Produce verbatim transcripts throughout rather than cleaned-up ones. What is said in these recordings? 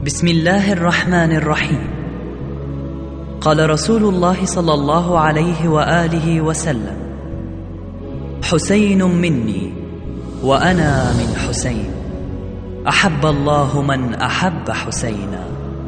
بسم الله الرحمن الرحيم. قال رسول الله صلى الله عليه وآله وسلم: حسين مني وأنا من حسين، أحب الله من أحب حسينا.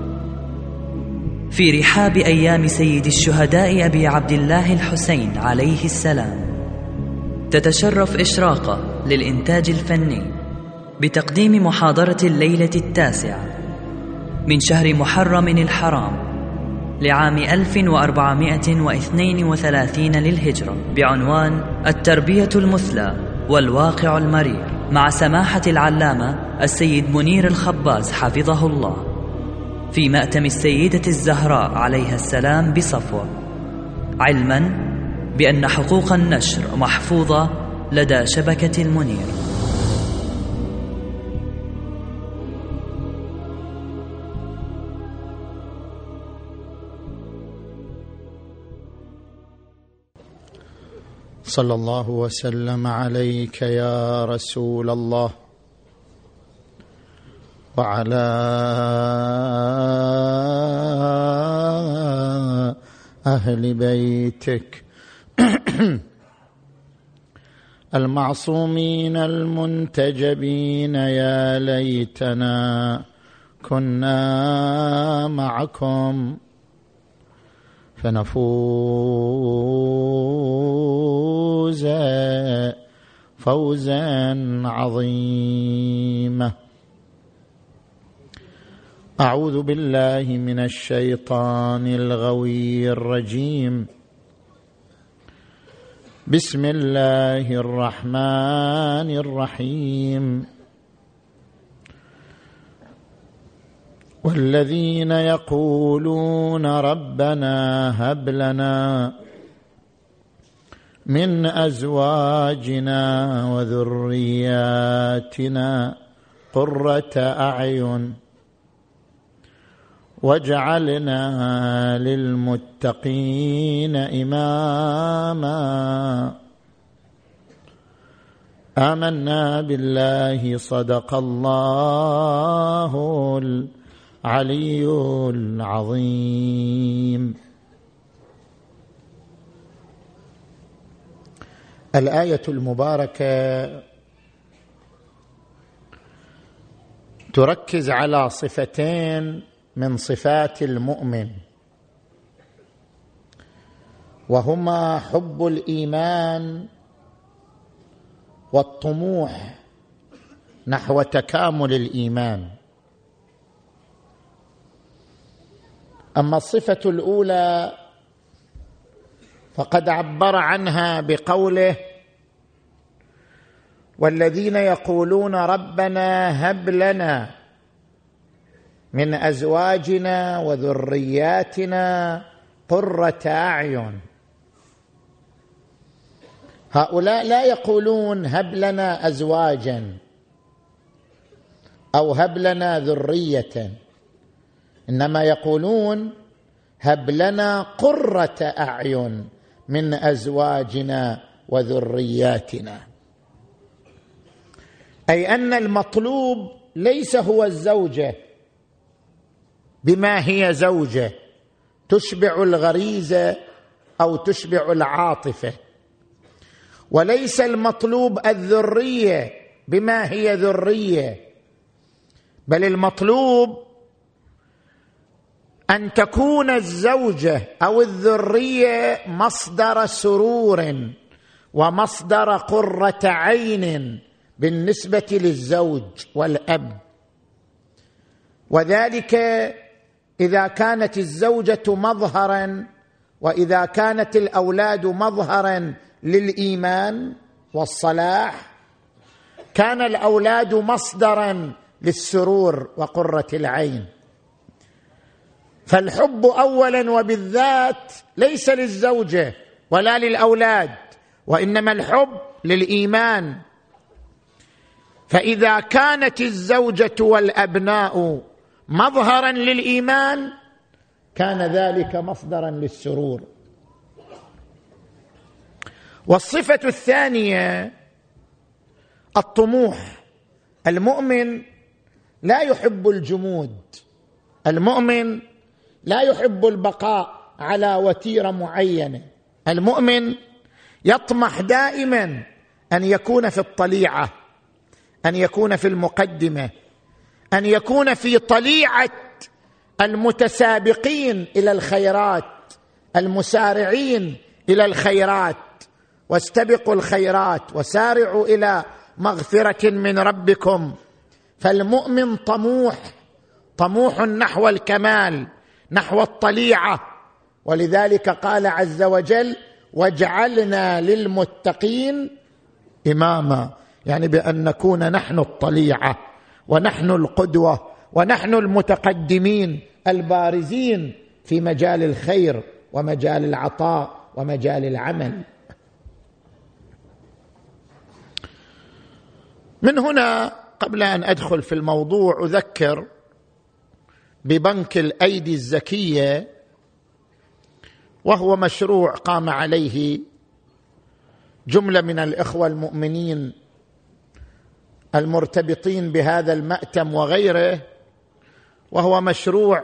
في رحاب أيام سيد الشهداء أبي عبد الله الحسين عليه السلام، تتشرف إشراقة للإنتاج الفني بتقديم محاضرة الليلة التاسعة من شهر محرم الحرام لعام ألف وأربعمائة واثنين وثلاثين للهجرة، بعنوان التربية المثلى والواقع المرير، مع سماحة العلامة السيد منير الخباز حفظه الله، في مأتم السيدة الزهراء عليها السلام بصفوة، علما بأن حقوق النشر محفوظة لدى شبكة المنير. صلى الله وسلم عليك يا رسول الله وعلى أهل بيتك المعصومين المنتجبين. يا ليتنا كنا معكم فنفوز فوزا عظيما. أعوذ بالله من الشيطان الغوي الرجيم. بسم الله الرحمن الرحيم. والذين يقولون ربنا هب لنا من أزواجنا وذرياتنا قرة أعين واجعلنا للمتقين إماما. آمنا بالله صدق الله العلي العظيم. الآية المباركة تركز على صفتين من صفات المؤمن، وهما حب الإيمان والطموح نحو تكامل الإيمان. أما الصفة الأولى فقد عبر عنها بقوله: والذين يقولون ربنا هب لنا من أزواجنا وذرياتنا قرة أعين. هؤلاء لا يقولون هب لنا أزواجا أو هب لنا ذرية، إنما يقولون هب لنا قرة أعين من أزواجنا وذرياتنا، أي أن المطلوب ليس هو الزوجة بما هي زوجة تشبع الغريزة أو تشبع العاطفة، وليس المطلوب الذرية بما هي ذرية، بل المطلوب أن تكون الزوجة أو الذرية مصدر سرور ومصدر قرة عين بالنسبة للزوج والأب. وذلك إذا كانت الزوجة مظهرا وإذا كانت الأولاد مظهرا للإيمان والصلاح، كان الأولاد مصدرا للسرور وقرة العين. فالحب أولا وبالذات ليس للزوجة ولا للأولاد، وإنما الحب للإيمان. فإذا كانت الزوجة والأبناء مظهرا للإيمان كان ذلك مصدرا للسرور. والصفة الثانية الطموح. المؤمن لا يحب الجمود المؤمن لا يحب البقاء على وتيرة معينة، المؤمن يطمح دائما أن يكون في الطليعة، أن يكون في المقدمة، أن يكون في طليعة المتسابقين إلى الخيرات، المسارعين إلى الخيرات. واستبقوا الخيرات وسارعوا إلى مغفرة من ربكم. فالمؤمن طموح، طموح نحو الكمال، نحو الطليعة. ولذلك قال عز وجل: واجعلنا للمتقين إماما، يعني بأن نكون نحن الطليعة ونحن القدوة ونحن المتقدمين البارزين في مجال الخير ومجال العطاء ومجال العمل. من هنا قبل أن أدخل في الموضوع أذكر ببنك الأيدي الزكية، وهو مشروع قام عليه جملة من الإخوة المؤمنين المرتبطين بهذا المأتم وغيره، وهو مشروع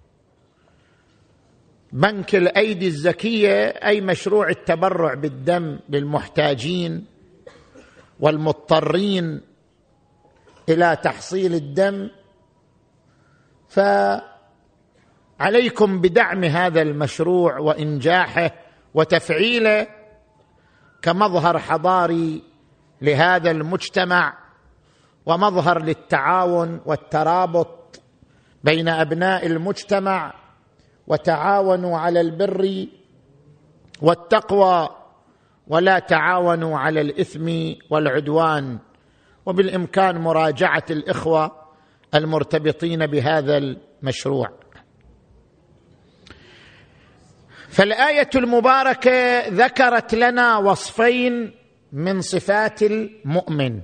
بنك الأيدي الزكية، أي مشروع التبرع بالدم للمحتاجين والمضطرين إلى تحصيل الدم. فعليكم بدعم هذا المشروع وإنجاحه وتفعيله كمظهر حضاري لهذا المجتمع، ومظهر للتعاون والترابط بين أبناء المجتمع، وتعاونوا على البر والتقوى ولا تعاونوا على الإثم والعدوان. وبالإمكان مراجعة الإخوة المرتبطين بهذا المشروع. فالآية المباركة ذكرت لنا وصفين من صفات المؤمن،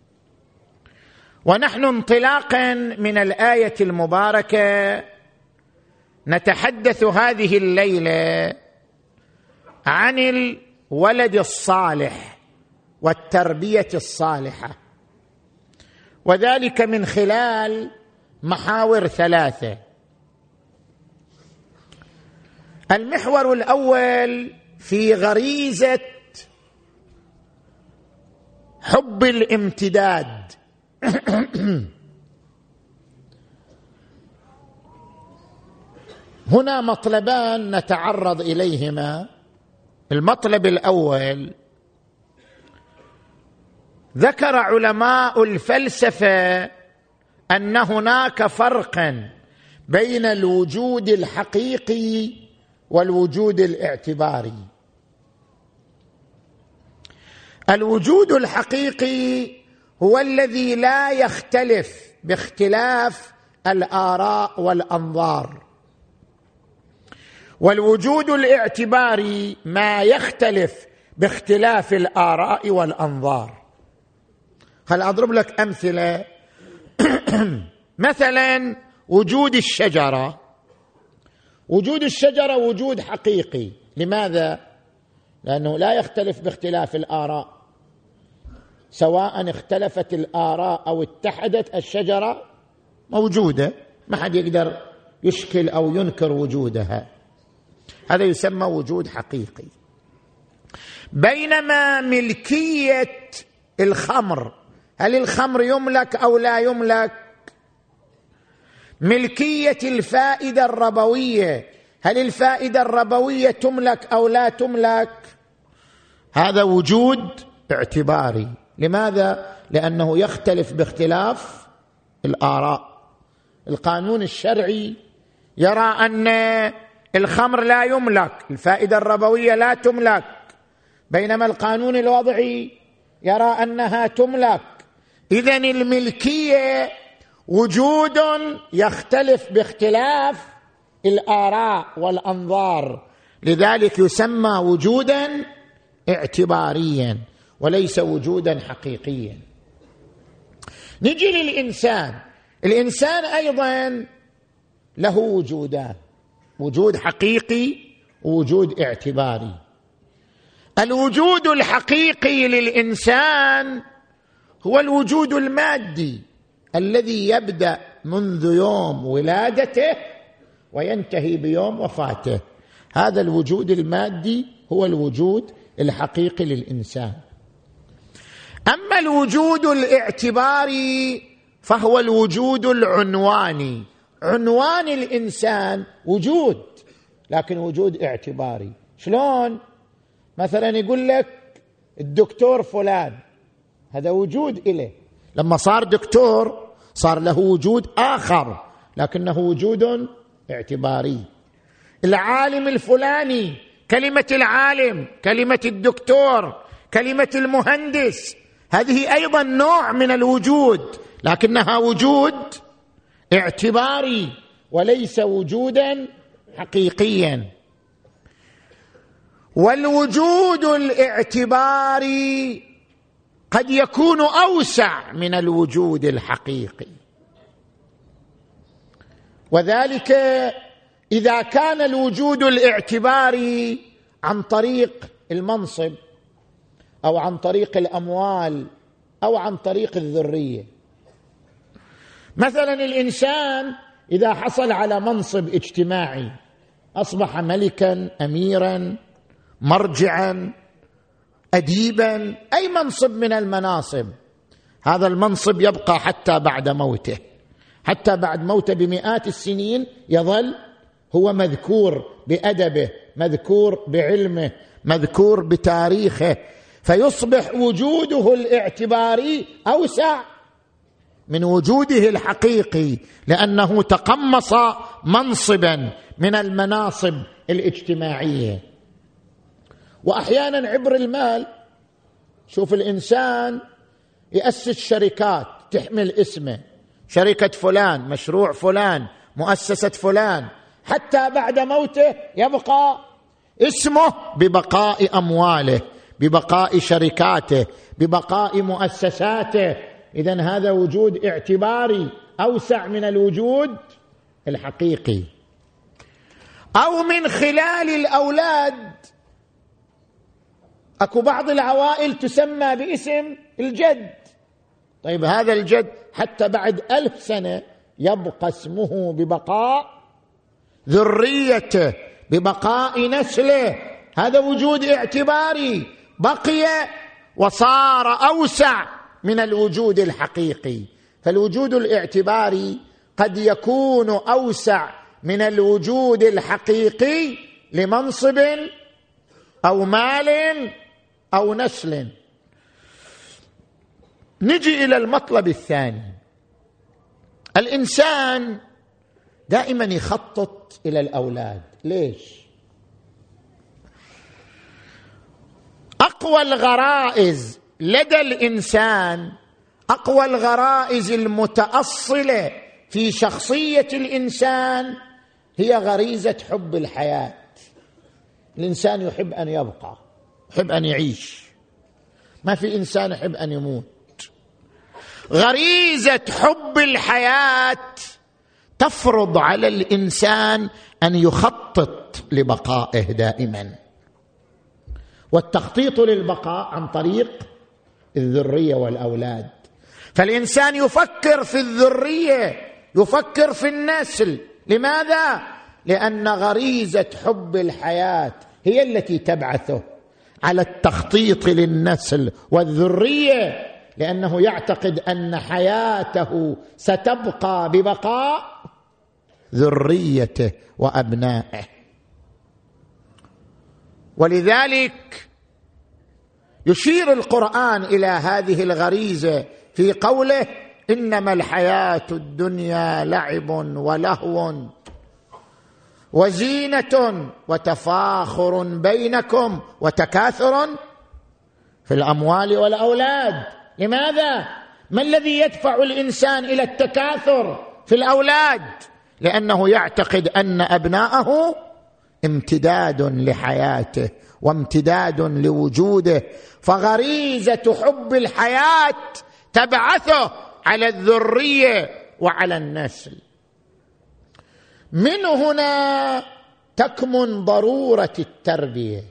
ونحن انطلاقا من الآية المباركة نتحدث هذه الليلة عن الولد الصالح والتربية الصالحة، وذلك من خلال محاور ثلاثة. المحور الأول في غريزة حب الامتداد. هنا مطلبان نتعرض إليهما. المطلب الأول، ذكر علماء الفلسفة أن هناك فرقا بين الوجود الحقيقي والوجود الاعتباري. الوجود الحقيقي هو الذي لا يختلف باختلاف الآراء والأنظار، والوجود الاعتباري ما يختلف باختلاف الآراء والأنظار. خل أضرب لك أمثلة. مثلا وجود الشجرة، وجود الشجرة وجود حقيقي. لماذا؟ لأنه لا يختلف باختلاف الآراء، سواء اختلفت الآراء أو اتحدت، الشجرة موجودة، ما حد يقدر يشكل أو ينكر وجودها. هذا يسمى وجود حقيقي. بينما ملكية الخمر، هل الخمر يملك أو لا يملك؟ ملكية الفائدة الربوية، هل الفائدة الربوية تملك أو لا تملك؟ هذا وجود اعتباري. لماذا؟ لأنه يختلف باختلاف الآراء. القانون الشرعي يرى أن الخمر لا يملك، الفائدة الربوية لا تملك، بينما القانون الوضعي يرى أنها تملك. إذن الملكية وجود يختلف باختلاف الآراء والأنظار، لذلك يسمى وجودا اعتباريا وليس وجودا حقيقيا. نجي للإنسان. الإنسان أيضا له وجودان، وجود حقيقي ووجود اعتباري. الوجود الحقيقي للإنسان هو الوجود المادي الذي يبدأ منذ يوم ولادته وينتهي بيوم وفاته. هذا الوجود المادي هو الوجود الحقيقي للإنسان. أما الوجود الاعتباري فهو الوجود العنواني. عنوان الإنسان وجود، لكن وجود اعتباري. شلون؟ مثلا يقول لك الدكتور فلان، هذا وجود إله، لما صار دكتور صار له وجود آخر لكنه وجود اعتباري. العالم الفلاني، كلمة العالم، كلمة الدكتور، كلمة المهندس، هذه أيضا نوع من الوجود لكنها وجود اعتباري وليس وجودا حقيقيا. والوجود الاعتباري قد يكون أوسع من الوجود الحقيقي، وذلك إذا كان الوجود الاعتباري عن طريق المنصب أو عن طريق الأموال أو عن طريق الذرية. مثلا الإنسان إذا حصل على منصب اجتماعي أصبح ملكا، أميرا، مرجعا، أديبا، أي منصب من المناصب، هذا المنصب يبقى حتى بعد موته، حتى بعد موته بمئات السنين يظل هو مذكور بأدبه، مذكور بعلمه، مذكور بتاريخه، فيصبح وجوده الاعتباري أوسع من وجوده الحقيقي لأنه تقمص منصبا من المناصب الاجتماعية. وأحيانا عبر المال، شوف الإنسان يأسس شركات تحمل اسمه، شركة فلان، مشروع فلان، مؤسسة فلان، حتى بعد موته يبقى اسمه ببقاء أمواله، ببقاء شركاته، ببقاء مؤسساته. إذن هذا وجود اعتباري أوسع من الوجود الحقيقي. أو من خلال الأولاد، أكو بعض العوائل تسمى باسم الجد، طيب هذا الجد حتى بعد ألف سنة يبقى اسمه ببقاء ذريته، ببقاء نسله، هذا وجود اعتباري بقي وصار أوسع من الوجود الحقيقي. فالوجود الاعتباري قد يكون أوسع من الوجود الحقيقي لمنصب أو مال أو نسل. نجي إلى المطلب الثاني. الإنسان دائما يخطط إلى الأولاد. ليش؟ أقوى الغرائز لدى الإنسان، أقوى الغرائز المتأصلة في شخصية الإنسان هي غريزة حب الحياة. الإنسان يحب أن يبقى، يحب أن يعيش، ما في إنسان يحب أن يموت. غريزة حب الحياة تفرض على الإنسان أن يخطط لبقائه دائما، والتخطيط للبقاء عن طريق الذرية والأولاد. فالإنسان يفكر في الذرية، يفكر في النسل. لماذا؟ لأن غريزة حب الحياة هي التي تبعثه على التخطيط للنسل والذرية، لأنه يعتقد أن حياته ستبقى ببقاء ذريته وأبنائه. ولذلك يشير القرآن إلى هذه الغريزة في قوله: إنما الحياة الدنيا لعب ولهو وزينة وتفاخر بينكم وتكاثر في الأموال والأولاد. لماذا؟ ما الذي يدفع الإنسان إلى التكاثر في الأولاد؟ لأنه يعتقد أن أبناءه امتداد لحياته وامتداد لوجوده، فغريزة حب الحياة تبعثه على الذرية وعلى النسل. من هنا تكمن ضرورة التربية،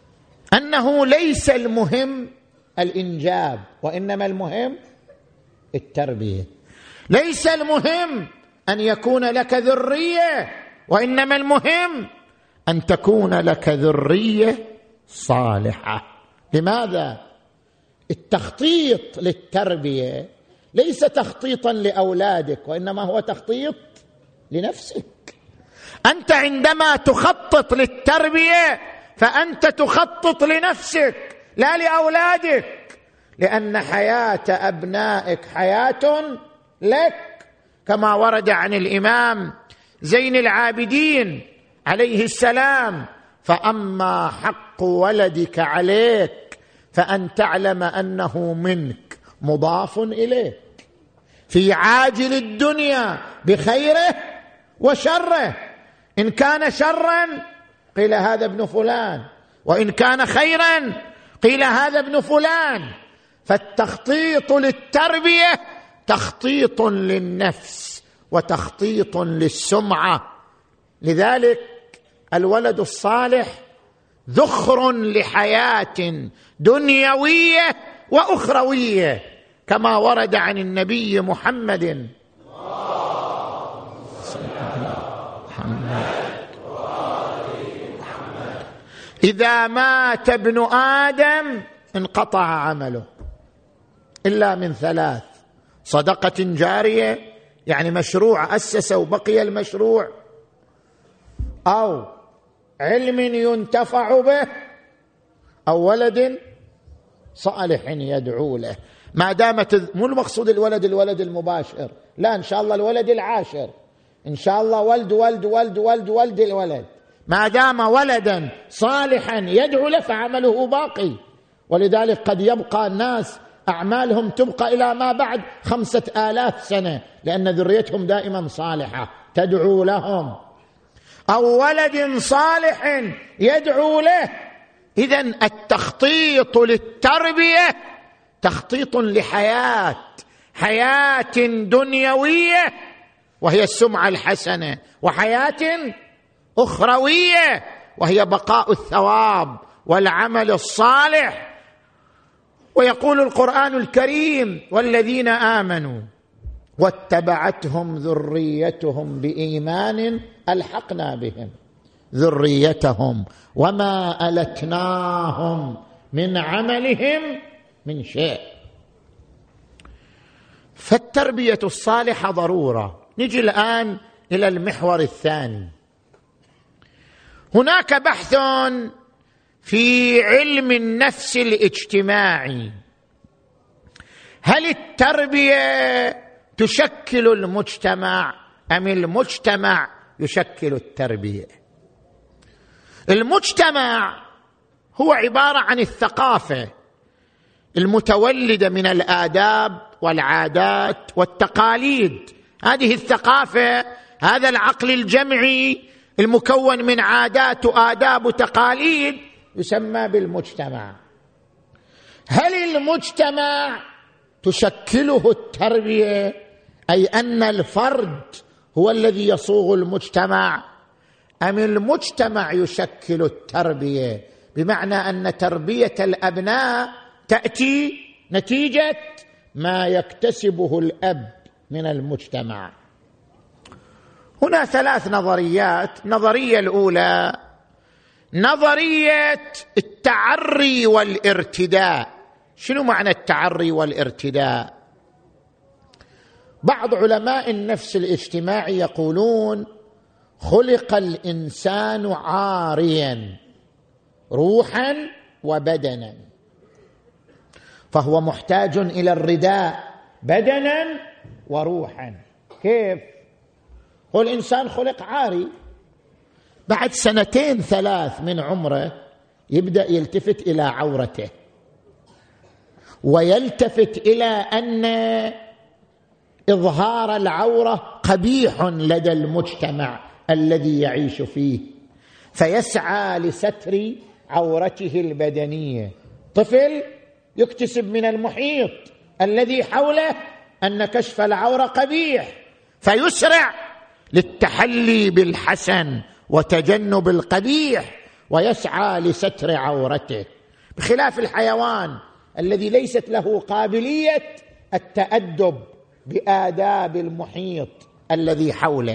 أنه ليس المهم الإنجاب، وإنما المهم التربية. ليس المهم أن يكون لك ذرية، وإنما المهم أن تكون لك ذرية صالحة. لماذا؟ التخطيط للتربية ليس تخطيطا لأولادك، وإنما هو تخطيط لنفسك. أنت عندما تخطط للتربية فأنت تخطط لنفسك لا لأولادك، لأن حياة أبنائك حياة لك، كما ورد عن الإمام زين العابدين عليه السلام: فأما حق ولدك عليك فأن تعلم أنه منك مضاف إليك في عاجل الدنيا بخيره وشره. إن كان شرا قيل هذا ابن فلان، وإن كان خيرا قيل هذا ابن فلان. فالتخطيط للتربية تخطيط للنفس وتخطيط للسمعة. لذلك الولد الصالح ذخر لحياة دنيوية وأخروية، كما ورد عن النبي محمد إذا مات ابن آدم انقطع عمله إلا من ثلاث: صدقة جارية، يعني مشروع أسس وبقي المشروع، أو علم ينتفع به، أو ولد صالح يدعو له. ما دامت مو المقصود الولد الولد المباشر، لا، إن شاء الله الولد العاشر، إن شاء الله ولد ولد ولد ولد ولد الولد، ما دام ولدا صالحا يدعو له فعمله باقي. ولذلك قد يبقى الناس أعمالهم تبقى إلى ما بعد خمسة آلاف سنة، لأن ذريتهم دائما صالحة تدعو لهم. أو ولد صالح يدعو له. إذن التخطيط للتربية تخطيط لحياة حياة دنيوية وهي السمعة الحسنة، وحياة أخروية وهي بقاء الثواب والعمل الصالح. ويقول القرآن الكريم: والذين آمنوا واتبعتهم ذريتهم بإيمان ألحقنا بهم ذريتهم وما ألتناهم من عملهم من شيء. فالتربية الصالحة ضرورة. نجي الآن إلى المحور الثاني. هناك بحث في علم النفس الاجتماعي: هل التربية تشكل المجتمع أم المجتمع يشكل التربية؟ المجتمع هو عبارة عن الثقافة المتولدة من الآداب والعادات والتقاليد. هذه الثقافة، هذا العقل الجمعي المكون من عادات وآداب وتقاليد يسمى بالمجتمع. هل المجتمع تشكله التربية، أي أن الفرد هو الذي يصوغ المجتمع، أم المجتمع يشكل التربية، بمعنى أن تربية الأبناء تأتي نتيجة ما يكتسبه الأب من المجتمع؟ هنا ثلاث نظريات. النظرية الأولى نظرية التعري والارتداء. شنو معنى التعري والارتداء؟ بعض علماء النفس الاجتماعي يقولون: خلق الإنسان عاريا روحا وبدنا، فهو محتاج إلى الرداء بدنا وروحا. كيف؟ هو الإنسان خلق عاري، بعد سنتين ثلاث من عمره يبدأ يلتفت إلى عورته، ويلتفت إلى أن إظهار العورة قبيح لدى المجتمع الذي يعيش فيه، فيسعى لستر عورته البدنية. طفل يكتسب من المحيط الذي حوله أن كشف العورة قبيح، فيسرع للتحلي بالحسن وتجنب القبيح ويسعى لستر عورته، بخلاف الحيوان الذي ليست له قابلية التأدب بآداب المحيط الذي حوله.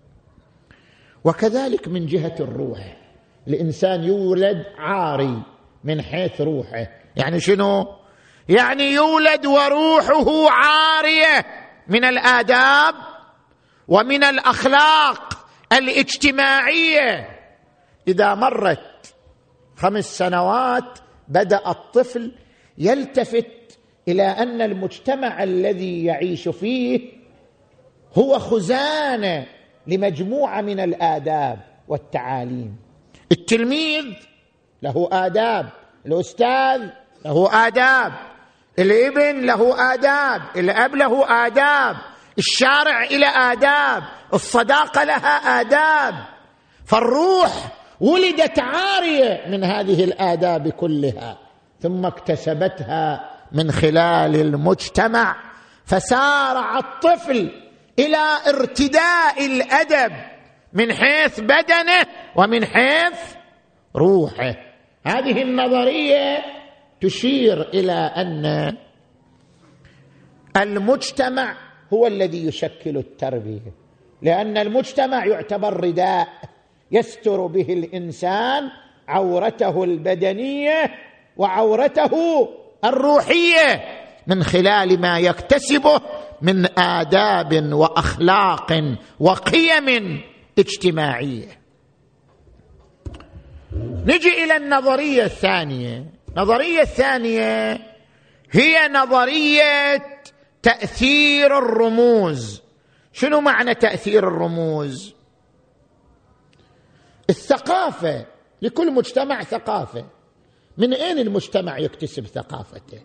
وكذلك من جهة الروح، الإنسان يولد عاري من حيث روحه. يعني شنو؟ يعني يولد وروحه عارية من الآداب ومن الأخلاق الاجتماعية. إذا مرت خمس سنوات بدأ الطفل يلتفت إلى أن المجتمع الذي يعيش فيه هو خزانة لمجموعة من الآداب والتعاليم. التلميذ له آداب، الأستاذ له آداب، الابن له آداب، الأب له آداب، الشارع إلى آداب، الصداقة لها آداب. فالروح ولدت عارية من هذه الآداب كلها، ثم اكتسبتها من خلال المجتمع، فسارع الطفل إلى ارتداء الأدب من حيث بدنه ومن حيث روحه. هذه النظرية تشير إلى أن المجتمع هو الذي يشكل التربية، لأن المجتمع يعتبر رداء يستر به الإنسان عورته البدنية وعورته الروحية من خلال ما يكتسبه من آداب وأخلاق وقيم اجتماعية. نجي إلى النظرية الثانية. النظرية الثانية هي نظرية تأثير الرموز. شنو معنى تأثير الرموز؟ الثقافة، لكل مجتمع ثقافة. من أين المجتمع يكتسب ثقافته؟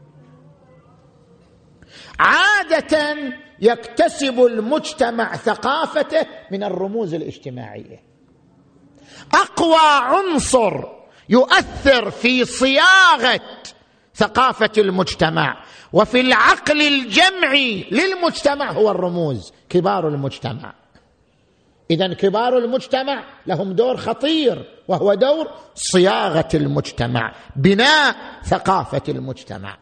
عادة يكتسب المجتمع ثقافته من الرموز الاجتماعية. أقوى عنصر يؤثر في صياغة ثقافة المجتمع وفي العقل الجمعي للمجتمع هو الرموز، كبار المجتمع. إذن كبار المجتمع لهم دور خطير، وهو دور صياغة المجتمع، بناء ثقافة المجتمع.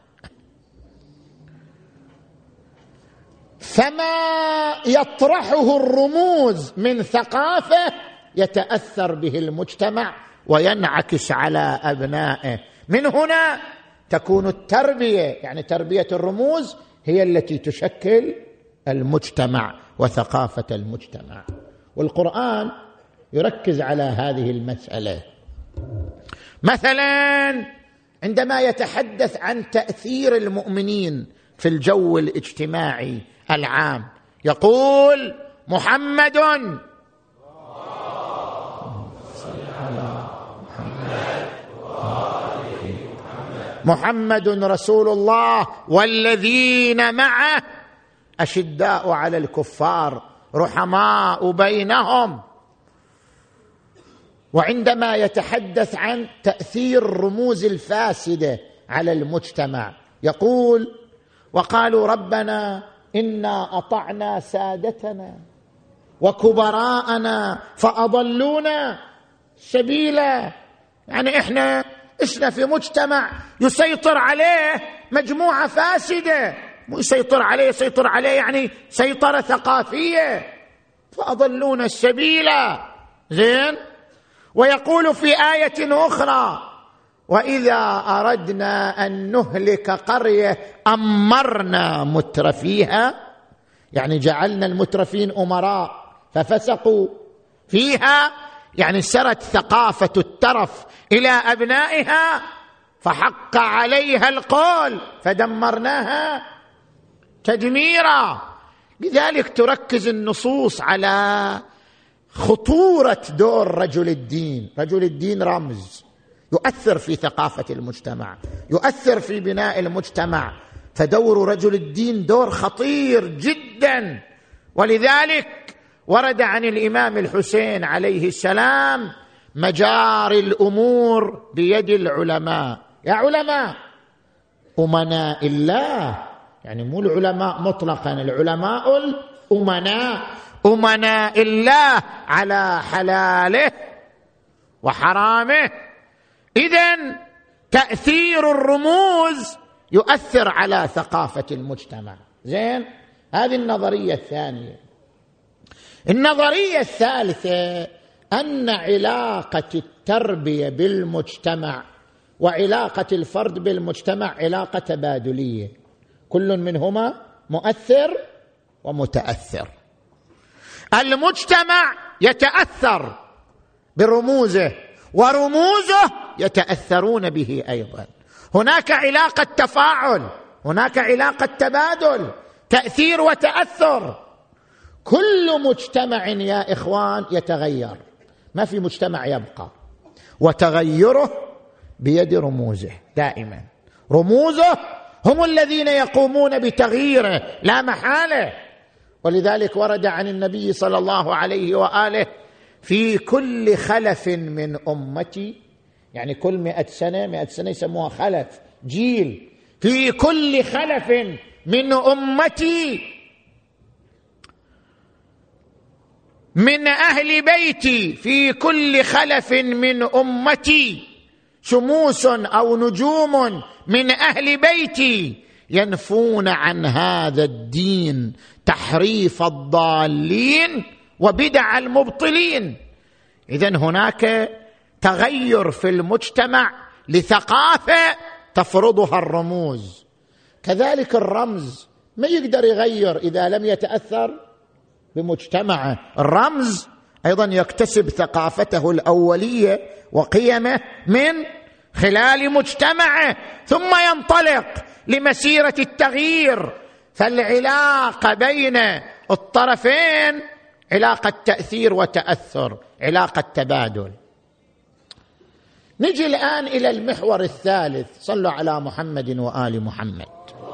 فما يطرحه الرموز من ثقافة يتأثر به المجتمع وينعكس على أبنائه. من هنا تكون التربية، يعني تربية الرموز هي التي تشكل المجتمع وثقافة المجتمع. والقرآن يركز على هذه المسألة. مثلا عندما يتحدث عن تأثير المؤمنين في الجو الاجتماعي العام يقول: محمد محمد رسول الله والذين معه أشداء على الكفار رحماء بينهم. وعندما يتحدث عن تأثير الرموز الفاسدة على المجتمع يقول: وقالوا ربنا إنا أطعنا سادتنا وكبراءنا فأضلونا سبيلا. يعني إحنا إحنا في مجتمع يسيطر عليه مجموعة فاسدة، مو يسيطر عليه يسيطر عليه يعني سيطرة ثقافية، فأضلونا السبيلا. زين. ويقول في آية أخرى: وإذا أردنا أن نهلك قرية أمرنا مترفيها، يعني جعلنا المترفين أمراء ففسقوا فيها، يعني سرت ثقافة الترف إلى أبنائها فحق عليها القول فدمرناها تدميرا. لذلك تركز النصوص على خطورة دور رجل الدين. رجل الدين رمز يؤثر في ثقافة المجتمع، يؤثر في بناء المجتمع، فدور رجل الدين دور خطير جدا. ولذلك ورد عن الإمام الحسين عليه السلام: مجاري الأمور بيد العلماء. يا علماء أمناء الله، يعني مو العلماء مطلقا، العلماء الأمناء، أمناء الله على حلاله وحرامه. إذن تأثير الرموز يؤثر على ثقافة المجتمع. زين، هذه النظرية الثانية. النظرية الثالثة أن علاقة التربية بالمجتمع وعلاقة الفرد بالمجتمع علاقة تبادلية، كل منهما مؤثر ومتأثر. المجتمع يتأثر برموزه ورموزه يتأثرون به أيضا. هناك علاقة تفاعل، هناك علاقة تبادل، تأثير وتأثر. كل مجتمع يا إخوان يتغير، ما في مجتمع يبقى، وتغيره بيد رموزه دائما. رموزه هم الذين يقومون بتغييره لا محالة. ولذلك ورد عن النبي صلى الله عليه وآله: في كل خلف من أمتي، يعني كل مئة سنة، مئة سنة يسموها خلف، جيل، في كل خلف من أمتي من أهل بيتي، في كل خلف من أمتي شموس أو نجوم من أهل بيتي ينفون عن هذا الدين تحريف الضالين وبدع المبطلين. إذن هناك تغير في المجتمع لثقافة تفرضها الرموز. كذلك الرمز ما يقدر يغير إذا لم يتأثر بمجتمعه. الرمز أيضا يكتسب ثقافته الأولية وقيمه من خلال مجتمعه، ثم ينطلق لمسيرة التغيير. فالعلاقة بين الطرفين علاقة تأثير وتأثر، علاقة تبادل. نجي الآن إلى المحور الثالث. صلوا على محمد وآل محمد.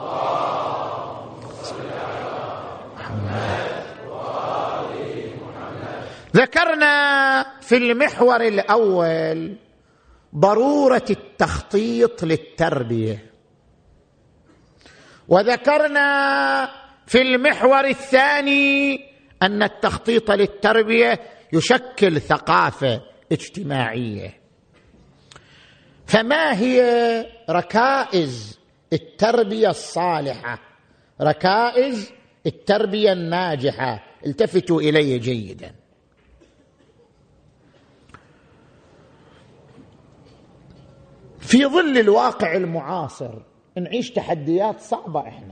ذكرنا في المحور الأول ضرورة التخطيط للتربية، وذكرنا في المحور الثاني أن التخطيط للتربية يشكل ثقافة اجتماعية. فما هي ركائز التربية الصالحة، ركائز التربية الناجحة؟ التفتوا إلي جيدا. في ظل الواقع المعاصر نعيش تحديات صعبة. احنا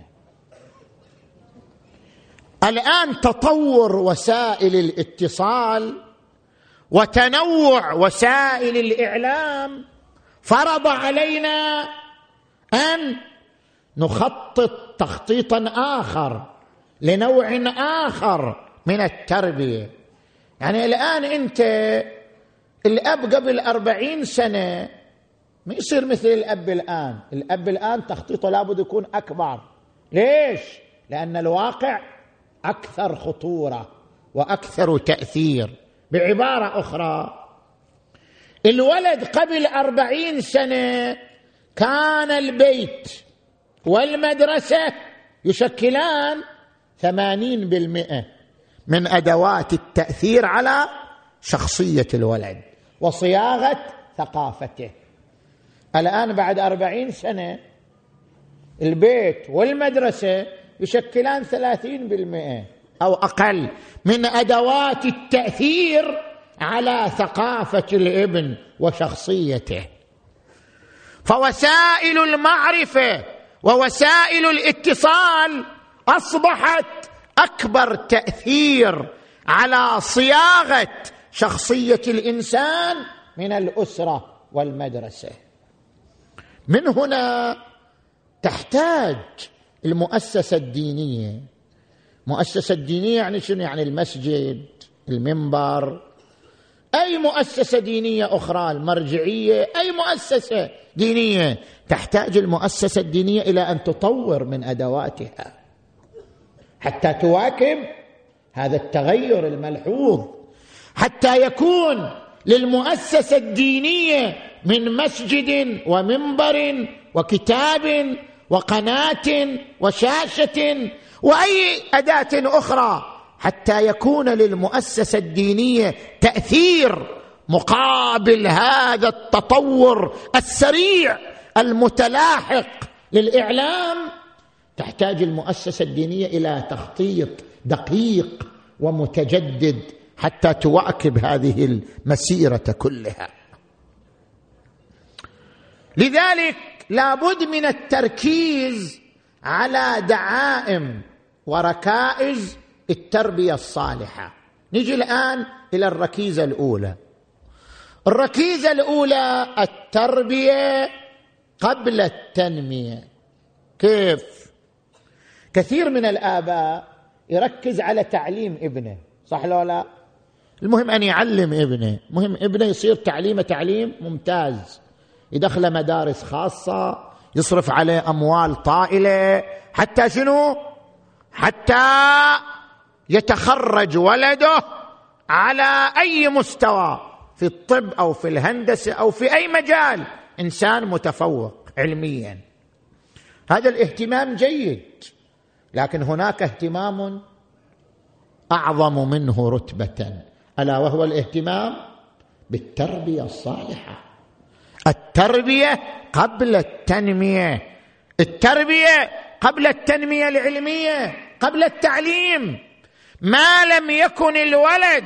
الآن تطور وسائل الاتصال وتنوع وسائل الإعلام فرض علينا أن نخطط تخطيطا آخر لنوع آخر من التربية. يعني الآن أنت الأب قبل أربعين سنة ما يصير مثل الأب الآن. الأب الآن تخطيطه لابد يكون أكبر. ليش؟ لأن الواقع أكثر خطورة وأكثر تأثير. بعبارة أخرى، الولد قبل أربعين سنة كان البيت والمدرسة يشكلان ثمانين بالمئة من أدوات التأثير على شخصية الولد وصياغة ثقافته. الآن بعد أربعين سنة البيت والمدرسة يشكلان ثلاثين بالمئة أو أقل من أدوات التأثير على ثقافة الابن وشخصيته. فوسائل المعرفة ووسائل الاتصال أصبحت أكبر تأثير على صياغة شخصية الإنسان من الأسرة والمدرسة. من هنا تحتاج المؤسسة الدينية. مؤسسة الدينية يعني شنو؟ يعني المسجد، المنبر، أي مؤسسة دينية أخرى، المرجعية، أي مؤسسة دينية، تحتاج المؤسسة الدينية إلى أن تطور من أدواتها حتى تواكب هذا التغير الملحوظ، حتى يكون للمؤسسة الدينية من مسجد ومنبر وكتاب وقناة وشاشة وأي أداة أخرى، حتى يكون للمؤسسة الدينية تأثير مقابل هذا التطور السريع المتلاحق للإعلام تحتاج المؤسسة الدينية إلى تخطيط دقيق ومتجدد حتى تواكب هذه المسيرة كلها. لذلك لابد من التركيز على دعائم وركائز التربية الصالحة. نجي الآن إلى الركيزة الأولى. الركيزة الأولى التربية قبل التنمية. كيف؟ كثير من الآباء يركز على تعليم ابنه، صح لو لا؟ المهم أن يعلم ابنه، مهم ابنه يصير تعليمه تعليم ممتاز، يدخل مدارس خاصة، يصرف عليه أموال طائلة، حتى شنو؟ حتى يتخرج ولده على أي مستوى في الطب أو في الهندسة أو في أي مجال إنسان متفوق علميا. هذا الاهتمام جيد، لكن هناك اهتمام أعظم منه رتبة، ألا وهو الاهتمام بالتربية الصالحة. التربية قبل التنمية، التربية قبل التنمية العلمية، قبل التعليم. ما لم يكن الولد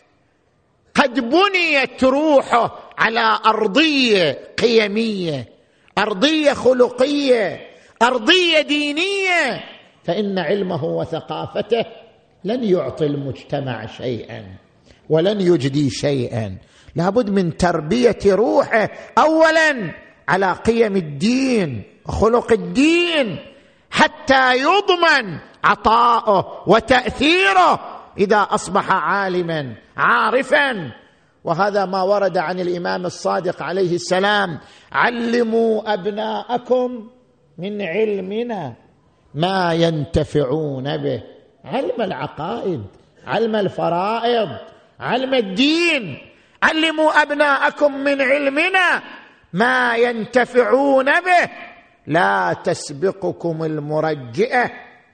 قد بنيت روحه على أرضية قيمية، أرضية خلقية، أرضية دينية، فإن علمه وثقافته لن يعطي المجتمع شيئا ولن يجدي شيئا. لابد من تربية روحه أولا على قيم الدين وخلق الدين حتى يضمن عطاؤه وتأثيره إذا أصبح عالما عارفا. وهذا ما ورد عن الإمام الصادق عليه السلام: علموا أبناءكم من علمنا ما ينتفعون به. علم العقائد، علم الفرائض، علم الدين. علموا أبناءكم من علمنا ما ينتفعون به، لا تسبقكم المرجئة.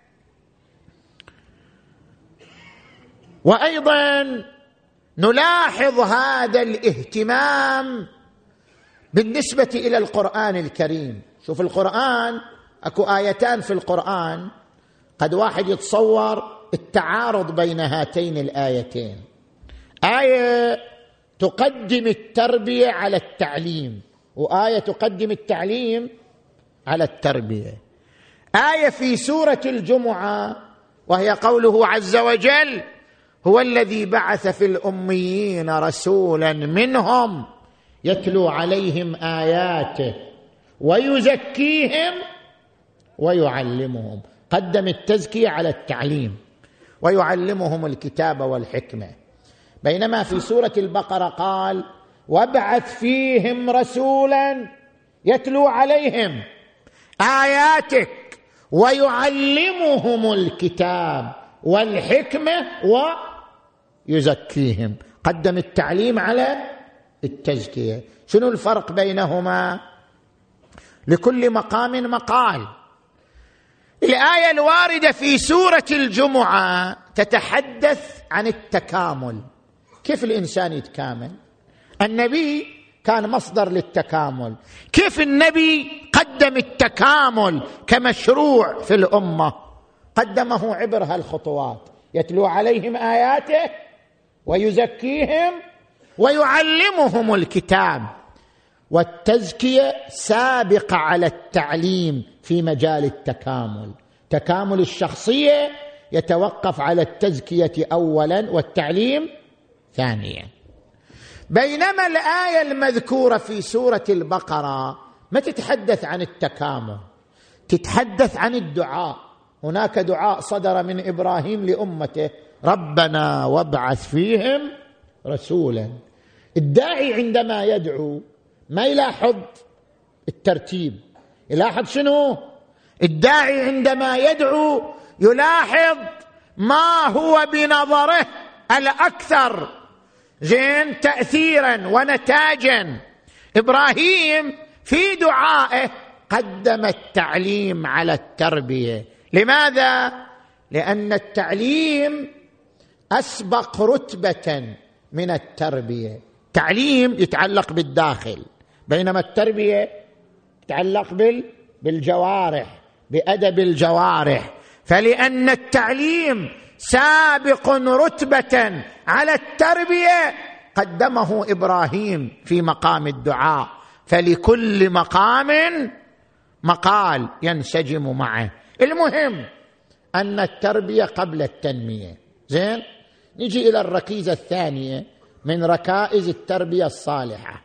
وأيضا نلاحظ هذا الاهتمام بالنسبة إلى القرآن الكريم. شوف القرآن، أكو آيتان في القرآن قد واحد يتصور التعارض بين هاتين الآيتين. آية تقدم التربية على التعليم، وآية تقدم التعليم على التربية. آية في سورة الجمعة وهي قوله عز وجل: هو الذي بعث في الأميين رسولا منهم يتلو عليهم آياته ويزكيهم ويعلمهم. قدم التزكية على التعليم، ويعلمهم الكتاب والحكمة. بينما في سورة البقرة قال: وابعث فيهم رسولا يتلو عليهم آياتك ويعلمهم الكتاب والحكمة ويزكيهم. قدم التعليم على التزكية. شنو الفرق بينهما؟ لكل مقام مقال. الآية الواردة في سورة الجمعة تتحدث عن التكامل، كيف الإنسان يتكامل. النبي كان مصدر للتكامل، كيف النبي قدم التكامل كمشروع في الأمة؟ قدمه عبر هالخطوات: يتلو عليهم آياته ويزكيهم ويعلمهم الكتاب. والتزكية سابقة على التعليم في مجال التكامل. تكامل الشخصية يتوقف على التزكية أولا والتعليم ثانيا. بينما الآية المذكورة في سورة البقرة ما تتحدث عن التكامل، تتحدث عن الدعاء. هناك دعاء صدر من إبراهيم لأمته: ربنا وابعث فيهم رسولا. الداعي عندما يدعو ما يلاحظ الترتيب، يلاحظ شنو؟ الداعي عندما يدعو يلاحظ ما هو بنظره الأكثر زين تأثيرا ونتاجا. إبراهيم في دعائه قدم التعليم على التربية. لماذا؟ لأن التعليم أسبق رتبة من التربية. تعليم يتعلق بالداخل، بينما التربية يتعلق بالجوارح، بأدب الجوارح. فلأن التعليم سابق رتبة على التربية قدمه إبراهيم في مقام الدعاء، فلكل مقام مقال ينسجم معه. المهم أن التربية قبل التنمية. زين، نجي إلى الركيزة الثانية من ركائز التربية الصالحة.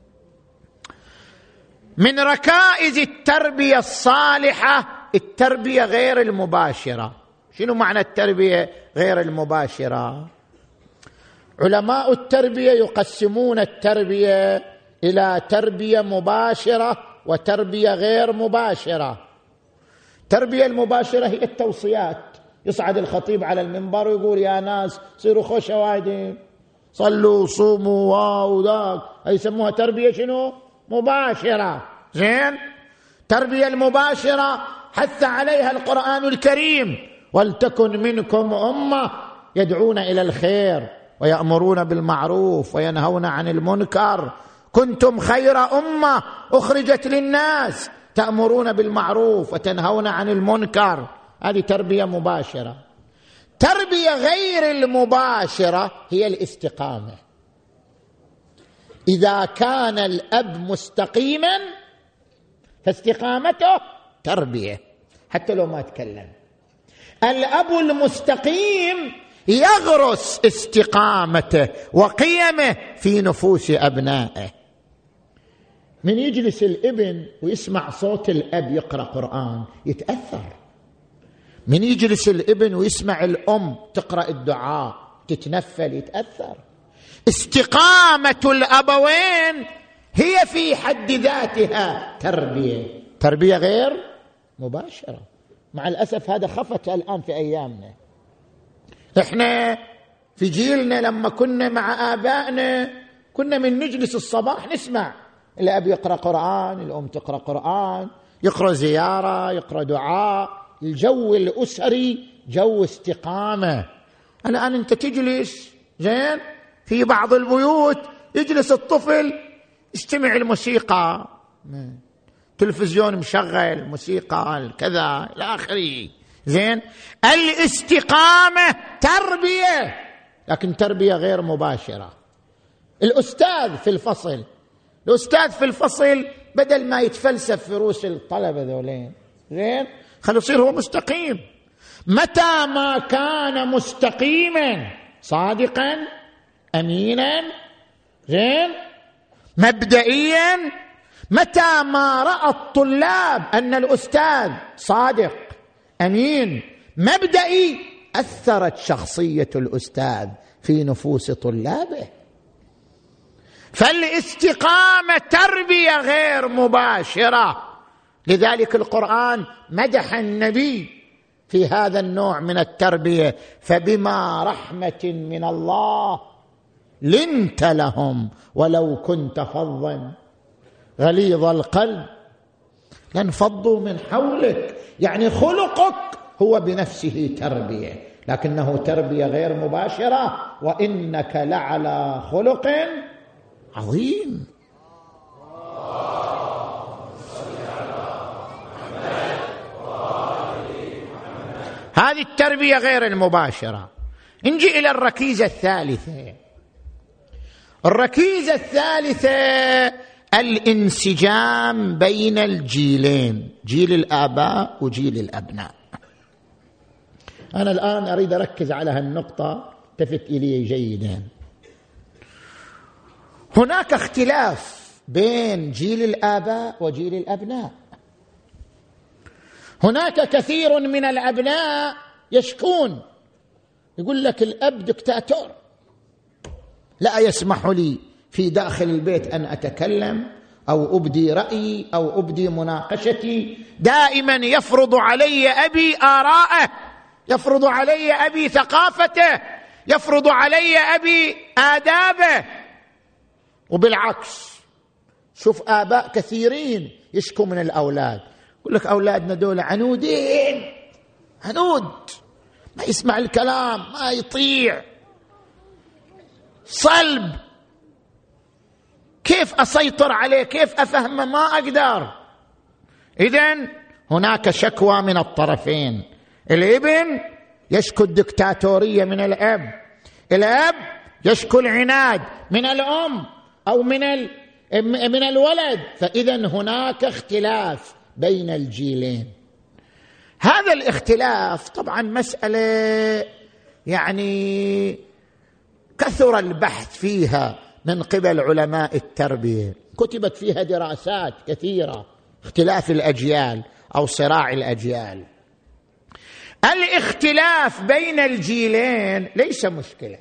من ركائز التربية الصالحة التربية غير المباشرة. شنو معنى التربية غير المباشرة؟ علماء التربية يقسمون التربية إلى تربية مباشرة وتربية غير مباشرة. التربية المباشرة هي التوصيات، يصعد الخطيب على المنبر ويقول يا ناس صيروا خوشة وايدين، صلوا صوموا واو ذاك، هي يسموها تربية شنو؟ مباشرة. زين، التربية المباشرة حث عليها القرآن الكريم: ولتكن منكم أمة يدعون إلى الخير ويأمرون بالمعروف وينهون عن المنكر، كنتم خير أمة أخرجت للناس تأمرون بالمعروف وتنهون عن المنكر. هذه تربية مباشرة. تربية غير المباشرة هي الاستقامة. إذا كان الأب مستقيما فاستقامته تربية حتى لو ما تكلم. الأب المستقيم يغرس استقامته وقيمه في نفوس أبنائه. من يجلس الابن ويسمع صوت الأب يقرأ قرآن يتأثر، من يجلس الابن ويسمع الأم تقرأ الدعاء تتنفل يتأثر. استقامة الأبوين هي في حد ذاتها تربية، تربية غير مباشرة. مع الأسف هذا خفت الآن في أيامنا. إحنا في جيلنا لما كنا مع آبائنا كنا من نجلس الصباح نسمع الأب يقرأ قرآن، الأم تقرأ قرآن، يقرأ زيارة، يقرأ دعاء، الجو الأسري جو استقامة. الآن أنت تجلس زين في بعض البيوت يجلس الطفل يستمع الموسيقى، تلفزيون مشغل موسيقى كذا إلى آخره. زين، الاستقامة تربية، لكن تربية غير مباشرة. الأستاذ في الفصل الأستاذ في الفصل بدل ما يتفلسف في رؤوس الطلبة ذولين، زين، خلوا يصير هو مستقيم. متى ما كان مستقيما صادقا أمينا زين مبدئيا، متى ما رأى الطلاب أن الأستاذ صادق أمين مبدئي، أثرت شخصية الأستاذ في نفوس طلابه. فالاستقامة تربية غير مباشرة. لذلك القرآن مدح النبي في هذا النوع من التربية: فبما رحمة من الله لنت لهم ولو كنت فظا غليظ القلب لانفضوا من حولك. يعني خلقك هو بنفسه تربية، لكنه تربية غير مباشرة. وإنك لعلى خلق عظيم. هذه التربية غير المباشرة. نجي إلى الركيزة الثالثة. الركيزة الثالثة الانسجام بين الجيلين، جيل الآباء وجيل الأبناء. أنا الآن أريد أركز على هالنقطة، التفت إلي جيدا. هناك اختلاف بين جيل الآباء وجيل الأبناء. هناك كثير من الأبناء يشكون، يقول لك الأب دكتاتور، لا يسمح لي في داخل البيت أن أتكلم أو أبدي رأيي أو أبدي مناقشتي، دائما يفرض علي أبي آراءه، يفرض علي أبي ثقافته، يفرض علي أبي آدابه. وبالعكس شوف آباء كثيرين يشكوا من الأولاد، يقول لك أولادنا دول عنودين، عنود، ما يسمع الكلام، ما يطيع، صلب، كيف أسيطر عليه، كيف أفهمه، ما أقدر. إذن هناك شكوى من الطرفين، الابن يشكو الدكتاتورية من الأب، الأب يشكو العناد من الأم أو من من الولد، فإذن هناك اختلاف بين الجيلين. هذا الاختلاف طبعا مسألة يعني كثر البحث فيها من قبل علماء التربية، كتبت فيها دراسات كثيرة، اختلاف الأجيال أو صراع الأجيال. الاختلاف بين الجيلين ليس مشكلة،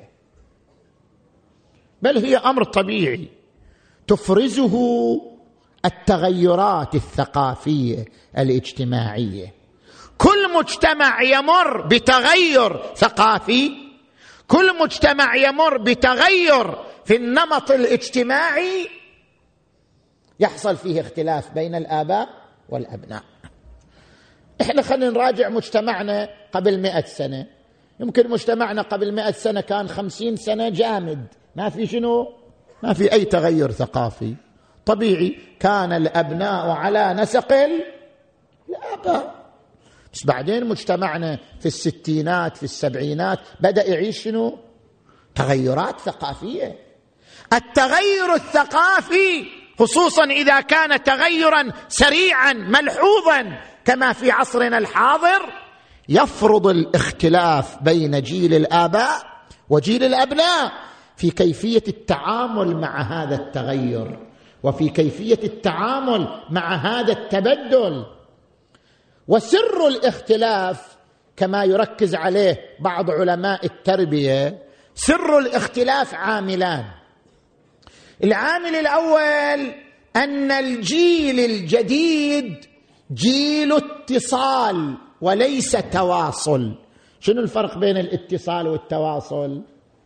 بل هي أمر طبيعي تفرزه التغيرات الثقافية الاجتماعية. كل مجتمع يمر بتغير ثقافي، كل مجتمع يمر بتغير في النمط الاجتماعي يحصل فيه اختلاف بين الآباء والأبناء. احنا خلينا نراجع مجتمعنا قبل مئة سنة، يمكن مجتمعنا قبل مئة سنة كان خمسين سنة جامد، ما في شنو، ما في أي تغير ثقافي طبيعي، كان الأبناء على نسق الآباء. بس بعدين مجتمعنا في الستينات في السبعينات بدأ يعيش شنو؟ تغيرات ثقافية. التغير الثقافي خصوصا إذا كان تغيرا سريعا ملحوظا كما في عصرنا الحاضر يفرض الاختلاف بين جيل الآباء وجيل الأبناء في كيفية التعامل مع هذا التغير وفي كيفية التعامل مع هذا التبدل. وسر الاختلاف كما يركز عليه بعض علماء التربية، سر الاختلاف عاملان. العامل الأول أن الجيل الجديد جيل اتصال وليس تواصل. شنو الفرق بين الاتصال والتواصل؟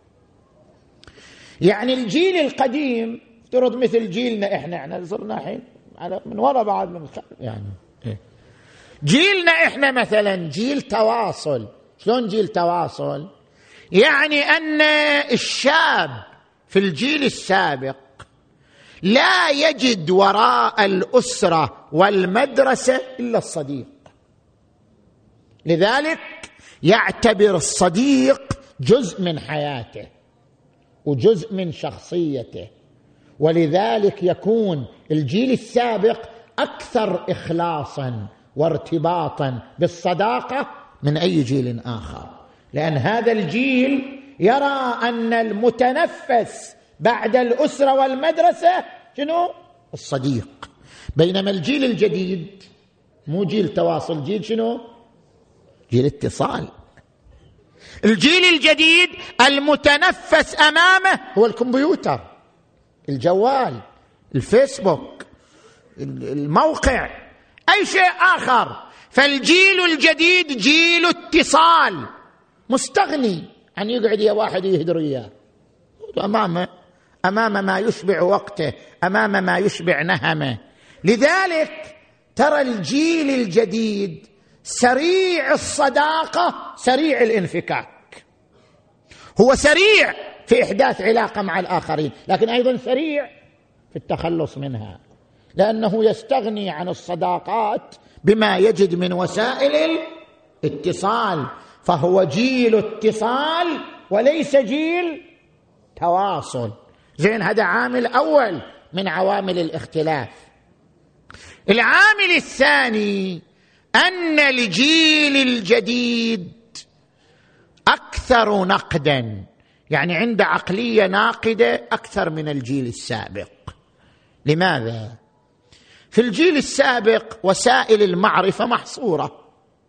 يعني الجيل القديم افترض مثل جيلنا احنا احنا صرنا الحين من وراء بعض من يعني إيه؟ جيلنا احنا مثلا جيل تواصل. شلون جيل تواصل؟ يعني أن الشاب في الجيل السابق لا يجد وراء الأسرة والمدرسة إلا الصديق، لذلك يعتبر الصديق جزء من حياته وجزء من شخصيته، ولذلك يكون الجيل السابق أكثر إخلاصا وارتباطا بالصداقة من أي جيل آخر، لأن هذا الجيل يرى أن المتنفس بعد الأسرة والمدرسة شنو؟ الصديق. بينما الجيل الجديد مو جيل تواصل، جيل شنو؟ جيل اتصال. الجيل الجديد المتنفس أمامه هو الكمبيوتر، الجوال، الفيسبوك، الموقع، أي شيء آخر. فالجيل الجديد جيل اتصال، مستغني عن يقعد يا واحد يهدر إياه، أمامه أمام ما يشبع وقته، أمام ما يشبع نهمه. لذلك ترى الجيل الجديد سريع الصداقة سريع الانفكاك، هو سريع في إحداث علاقة مع الآخرين، لكن أيضا سريع في التخلص منها، لأنه يستغني عن الصداقات بما يجد من وسائل الاتصال، فهو جيل اتصال وليس جيل تواصل. زين، هذا عامل أول من عوامل الاختلاف. العامل الثاني أن الجيل الجديد أكثر نقدا، يعني عنده عقلية ناقدة أكثر من الجيل السابق. لماذا؟ في الجيل السابق وسائل المعرفة محصورة،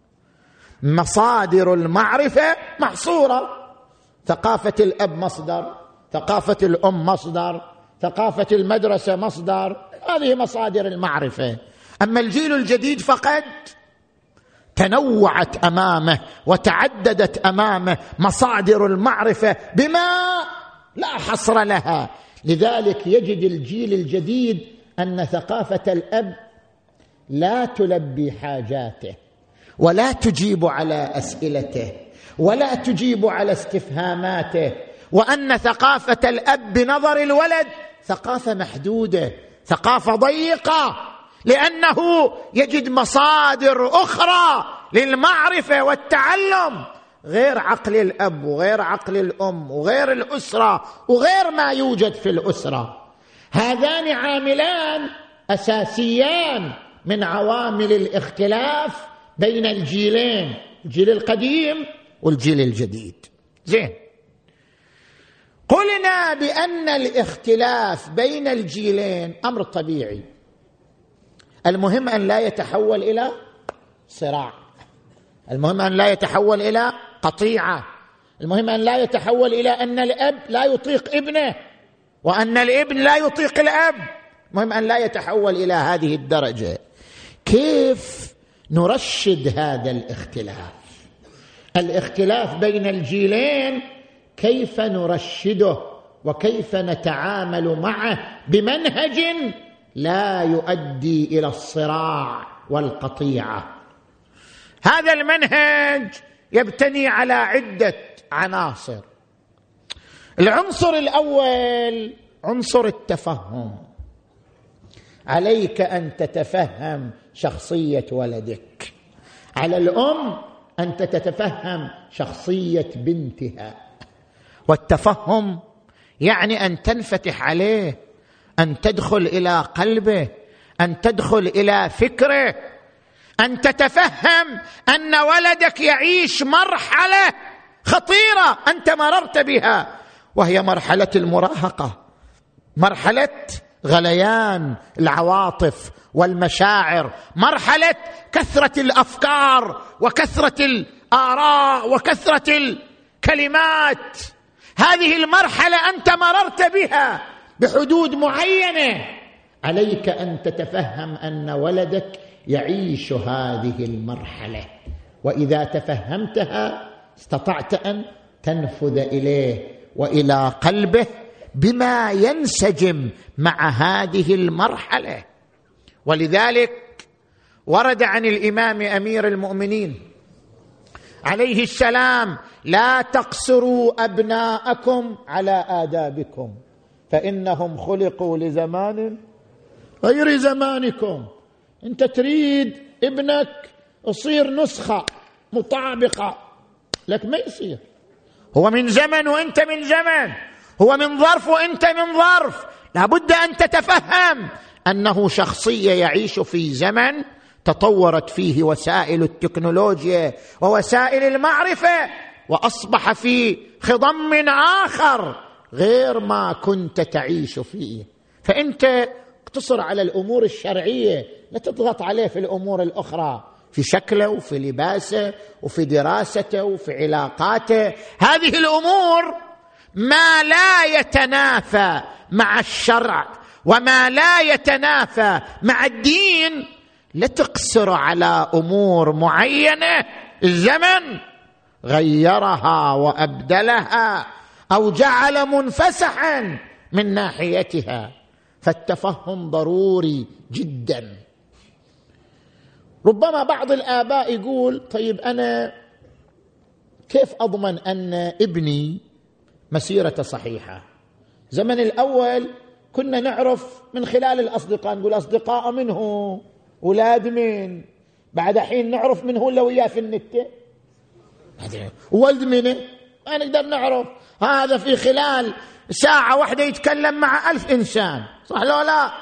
مصادر المعرفة محصورة، ثقافة الأب مصدر، ثقافة الأم مصدر، ثقافة المدرسة مصدر، هذه مصادر المعرفة. أما الجيل الجديد فقد تنوعت أمامه وتعددت أمامه مصادر المعرفة بما لا حصر لها. لذلك يجد الجيل الجديد أن ثقافة الأب لا تلبي حاجاته ولا تجيب على أسئلته ولا تجيب على استفهاماته، وأن ثقافة الأب بنظر الولد ثقافة محدودة، ثقافة ضيقة، لأنه يجد مصادر أخرى للمعرفة والتعلم غير عقل الأب وغير عقل الأم وغير الأسرة وغير ما يوجد في الأسرة. هذان عاملان أساسيان من عوامل الاختلاف بين الجيلين، الجيل القديم والجيل الجديد. زين، قلنا بأن الاختلاف بين الجيلين أمر طبيعي، المهم أن لا يتحول إلى صراع، المهم أن لا يتحول إلى قطيعة، المهم أن لا يتحول إلى أن الأب لا يطيق ابنه وأن الابن لا يطيق الأب، المهم أن لا يتحول إلى هذه الدرجة. كيف نرشد هذا الاختلاف؟ الاختلاف بين الجيلين كيف نرشده وكيف نتعامل معه بمنهج لا يؤدي إلى الصراع والقطيعة. هذا المنهج يبتني على عدة عناصر. العنصر الأول عنصر التفهم. عليك أن تتفهم شخصية ولدك، على الأم أن تتفهم شخصية بنتها، والتفهم يعني أن تنفتح عليه، أن تدخل إلى قلبه، أن تدخل إلى فكره، أن تتفهم أن ولدك يعيش مرحلة خطيرة أنت مررت بها، وهي مرحلة المراهقة، مرحلة غليان العواطف والمشاعر، مرحلة كثرة الأفكار وكثرة الآراء وكثرة الكلمات. هذه المرحلة أنت مررت بها بحدود معينة، عليك أن تتفهم أن ولدك يعيش هذه المرحلة، وإذا تفهمتها استطعت أن تنفذ إليه وإلى قلبه بما ينسجم مع هذه المرحلة. ولذلك ورد عن الإمام أمير المؤمنين عليه السلام: لا تقصروا أبناءكم على آدابكم فإنهم خلقوا لزمان غير زمانكم. أنت تريد ابنك يصير نسخة مطابقة لك، ما يصير. هو من زمن وأنت من زمن، هو من ظرف وأنت من ظرف. لابد أن تتفهم أنه شخصية يعيش في زمن تطورت فيه وسائل التكنولوجيا ووسائل المعرفة، وأصبح في خضم آخر غير ما كنت تعيش فيه. فأنت اقتصر على الأمور الشرعية، لا تضغط عليه في الأمور الأخرى، في شكله وفي لباسه وفي دراسته وفي علاقاته. هذه الأمور ما لا يتنافى مع الشرع وما لا يتنافى مع الدين لا تقصر على أمور معينة الزمن غيرها وأبدلها أو جعل منفسحا من ناحيتها. فالتفهم ضروري جدا. ربما بعض الآباء يقول: طيب أنا كيف أضمن أن ابني مسيرة صحيحة؟ زمن الأول كنا نعرف من خلال الأصدقاء، نقول أصدقاء منه أولاد من، بعد حين نعرف من هو اللي وياه في النت ولد منه، ما نقدر نعرف. هذا في خلال ساعة واحدة يتكلم مع ألف إنسان، صح لو لا؟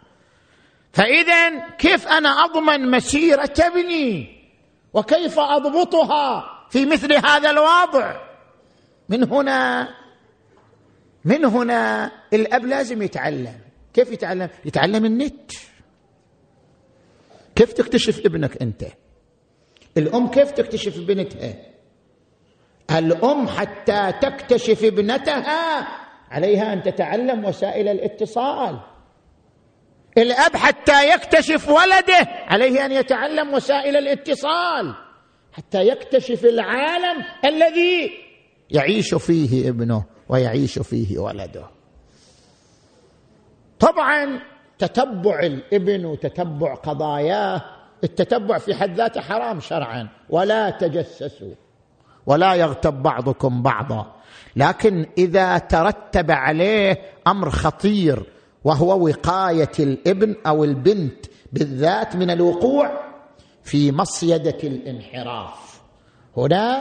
فإذن كيف أنا أضمن مسيرة ابني وكيف أضبطها في مثل هذا الوضع؟ من هنا من هنا الأب لازم يتعلم. كيف يتعلم؟ يتعلم النت. كيف تكتشف ابنك أنت؟ الأم كيف تكتشف بنتها؟ الأم حتى تكتشف ابنتها عليها أن تتعلم وسائل الاتصال. الأب حتى يكتشف ولده عليه أن يتعلم وسائل الاتصال حتى يكتشف العالم الذي يعيش فيه ابنه ويعيش فيه ولده. طبعا تتبع الابن وتتبع قضاياه، التتبع في حد ذاته حرام شرعا، ولا تجسسوا ولا يغتب بعضكم بعضا، لكن إذا ترتب عليه أمر خطير وهو وقاية الابن أو البنت بالذات من الوقوع في مصيدة الانحراف. هنا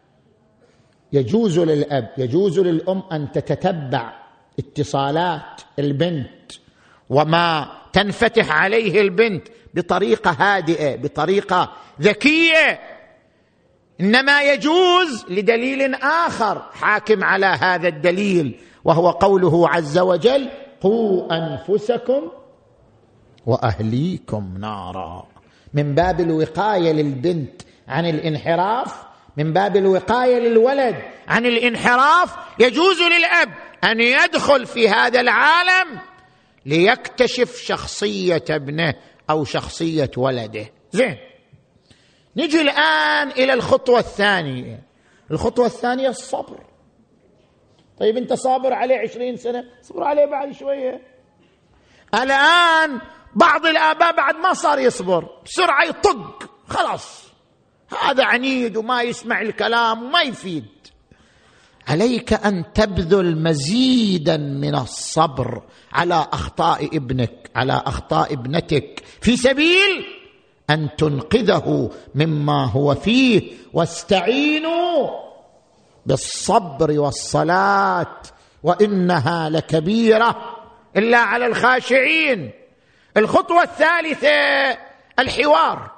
يجوز للأب يجوز للأم أن تتتبع اتصالات البنت وما تنفتح عليه البنت بطريقة هادئة، بطريقة ذكية، إنما يجوز لدليل آخر حاكم على هذا الدليل، وهو قوله عز وجل: قوا أنفسكم وأهليكم نارا، من باب الوقاية للبنت عن الانحراف، من باب الوقاية للولد عن الانحراف. يجوز للأب أن يدخل في هذا العالم ليكتشف شخصية ابنه أو شخصية ولده. زين، نجي الآن إلى الخطوة الثانية. الخطوة الثانية الصبر. طيب أنت صابر عليه عشرين سنة، صبر عليه بعد شوية. الآن بعض الآباء بعد ما صار يصبر، بسرعة يطق، خلاص هذا عنيد وما يسمع الكلام وما يفيد. عليك أن تبذل مزيدا من الصبر على أخطاء ابنك، على أخطاء ابنتك، في سبيل أن تنقذه مما هو فيه. واستعينوا بالصبر والصلاة وإنها لكبيرة إلا على الخاشعين. الخطوة الثالثة الحوار.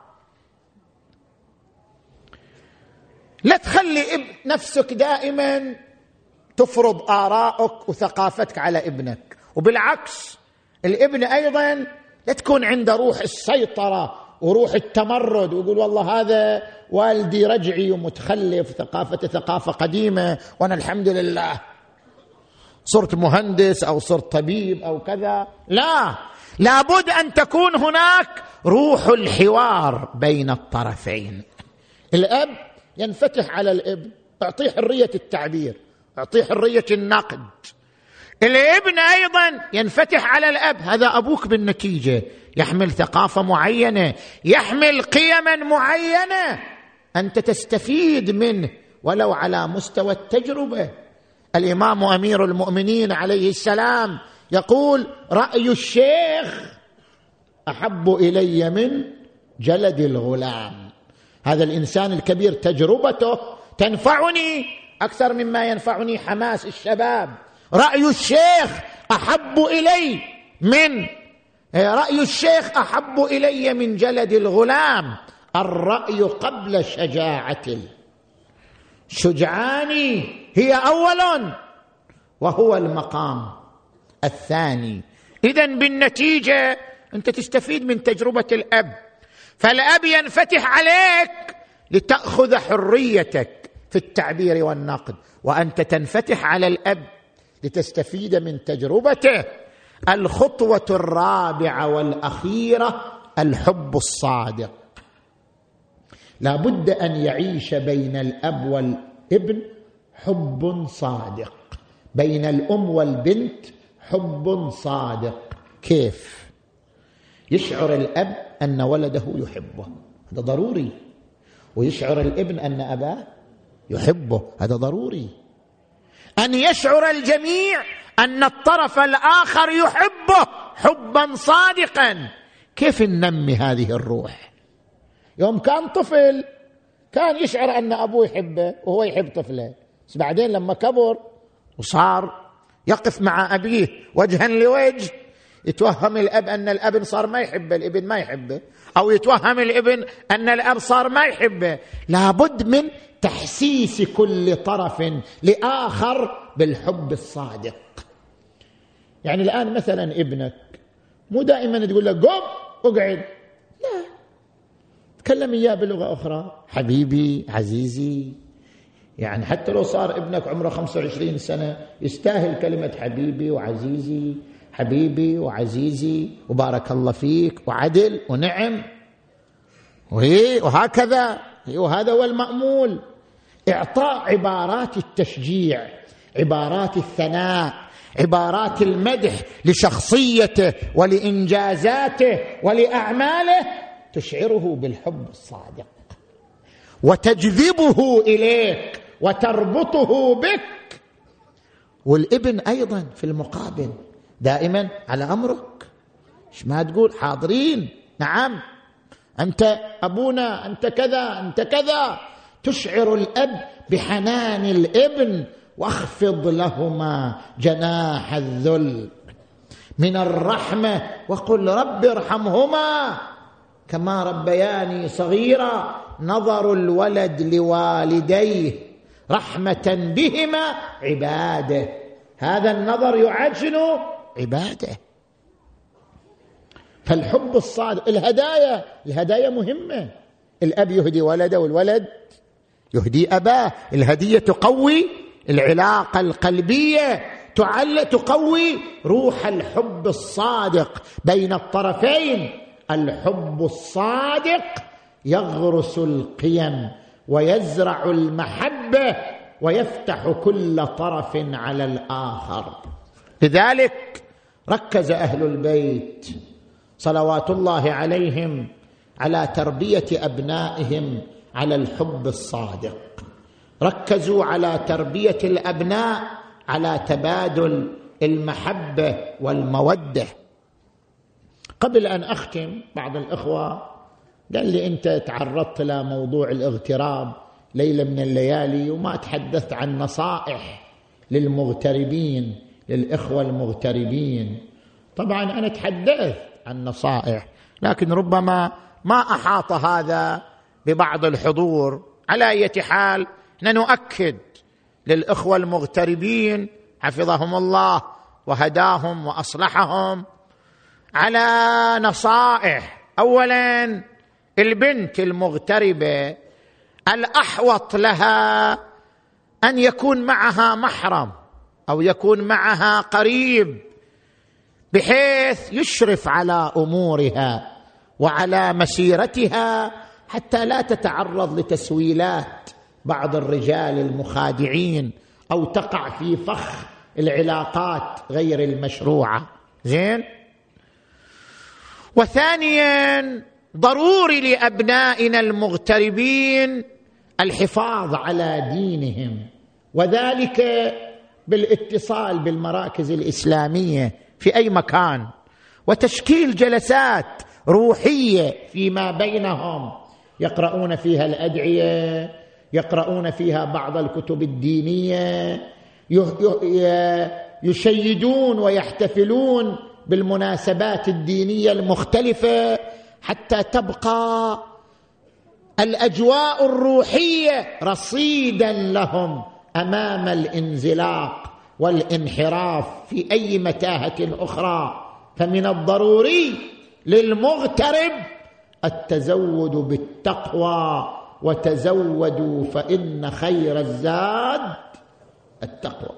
لا تخلي نفسك دائما تفرض آراءك وثقافتك على ابنك، وبالعكس الابن أيضا لا تكون عنده روح السيطرة وروح التمرد ويقول والله هذا والدي رجعي ومتخلف، ثقافته ثقافة قديمة وأنا الحمد لله صرت مهندس أو صرت طبيب أو كذا. لا، لابد أن تكون هناك روح الحوار بين الطرفين. الأب ينفتح على الابن، أعطيه حرية التعبير، أعطيه حرية النقد. الابن أيضا ينفتح على الأب، هذا أبوك بالنتيجة، يحمل ثقافة معينة، يحمل قيما معينة، أنت تستفيد منه ولو على مستوى التجربة. الإمام أمير المؤمنين عليه السلام يقول: رأي الشيخ أحب إلي من جلد الغلام. هذا الإنسان الكبير تجربته تنفعني أكثر مما ينفعني حماس الشباب. رأي الشيخ أحب إلي من رأي الشيخ أحب إلي من جلد الغلام. الرأي قبل شجاعة الشجعان هي أول وهو المقام الثاني. إذن بالنتيجة أنت تستفيد من تجربة الأب، فالأب ينفتح عليك لتأخذ حريتك في التعبير والنقد، وأنت تنفتح على الأب لتستفيد من تجربته. الخطوة الرابعة والأخيرة الحب الصادق. لا بد أن يعيش بين الأب والابن حب صادق، بين الأم والبنت حب صادق. كيف؟ يشعر الأب أن ولده يحبه، هذا ضروري، ويشعر الابن أن أباه يحبه، هذا ضروري. أن يشعر الجميع أن الطرف الآخر يحبه حبا صادقا. كيف ننمي هذه الروح؟ يوم كان طفل كان يشعر أن أبوه يحبه وهو يحب طفله، بس بعدين لما كبر وصار يقف مع أبيه وجها لوجه، يتوهم الأب أن الأب صار ما يحبه، الابن ما يحبه، أو يتوهم الابن أن الأب صار ما يحبه. لابد من تحسيس كل طرف لآخر بالحب الصادق. يعني الآن مثلا ابنك مو دائما تقول له قم اقعد، لا، تكلم إياه بلغة أخرى، حبيبي عزيزي. يعني حتى لو صار ابنك عمره خمسة وعشرين سنة يستاهل كلمة حبيبي وعزيزي، حبيبي وعزيزي وبارك الله فيك وعدل ونعم وهكذا. وهذا هو المأمول، إعطاء عبارات التشجيع، عبارات الثناء، عبارات المدح لشخصيته ولإنجازاته ولأعماله، تشعره بالحب الصادق وتجذبه إليك وتربطه بك. والابن أيضا في المقابل دائما على أمرك، إيش ما تقول حاضرين، نعم أنت أبونا، أنت كذا، أنت كذا، تشعر الأب بحنان الابن، واخفض لهما جناح الذل من الرحمة وقل رب ارحمهما كما ربياني صغيرا. نظر الولد لوالديه رحمة بهما عباده، هذا النظر يعد شنو؟ عباده. فالحب الصادق، الهدايا الهدايا مهمة، الأب يهدي ولده والولد يهدي أباه، الهدية تقوي العلاقة القلبية، تعلق تقوي روح الحب الصادق بين الطرفين. الحب الصادق يغرس القيم ويزرع المحبة ويفتح كل طرف على الآخر. لذلك ركز أهل البيت صلوات الله عليهم على تربية أبنائهم على الحب الصادق، ركزوا على تربية الأبناء على تبادل المحبة والمودة. قبل أن أختم، بعض الإخوة قال لي أنت تعرضت لموضوع الاغتراب ليلة من الليالي وما تحدثت عن نصائح للمغتربين، للإخوة المغتربين. طبعا أنا تحدثت عن نصائح، لكن ربما ما أحاط هذا ببعض الحضور. على أي حال نؤكد للإخوة المغتربين حفظهم الله وهداهم وأصلحهم على نصائح. أولا، البنت المغتربة الأحوط لها أن يكون معها محرم أو يكون معها قريب، بحيث يشرف على أمورها وعلى مسيرتها حتى لا تتعرض لتسويلات بعض الرجال المخادعين أو تقع في فخ العلاقات غير المشروعة. زين. وثانيا، ضروري لأبنائنا المغتربين الحفاظ على دينهم، وذلك بالاتصال بالمراكز الإسلامية في أي مكان، وتشكيل جلسات روحية فيما بينهم يقرؤون فيها الأدعية، يقرؤون فيها بعض الكتب الدينية، يشيدون ويحتفلون بالمناسبات الدينية المختلفة، حتى تبقى الأجواء الروحية رصيدا لهم أمام الانزلاق والانحراف في أي متاهة أخرى. فمن الضروري للمغترب التزود بالتقوى، وتزودوا فإن خير الزاد التقوى.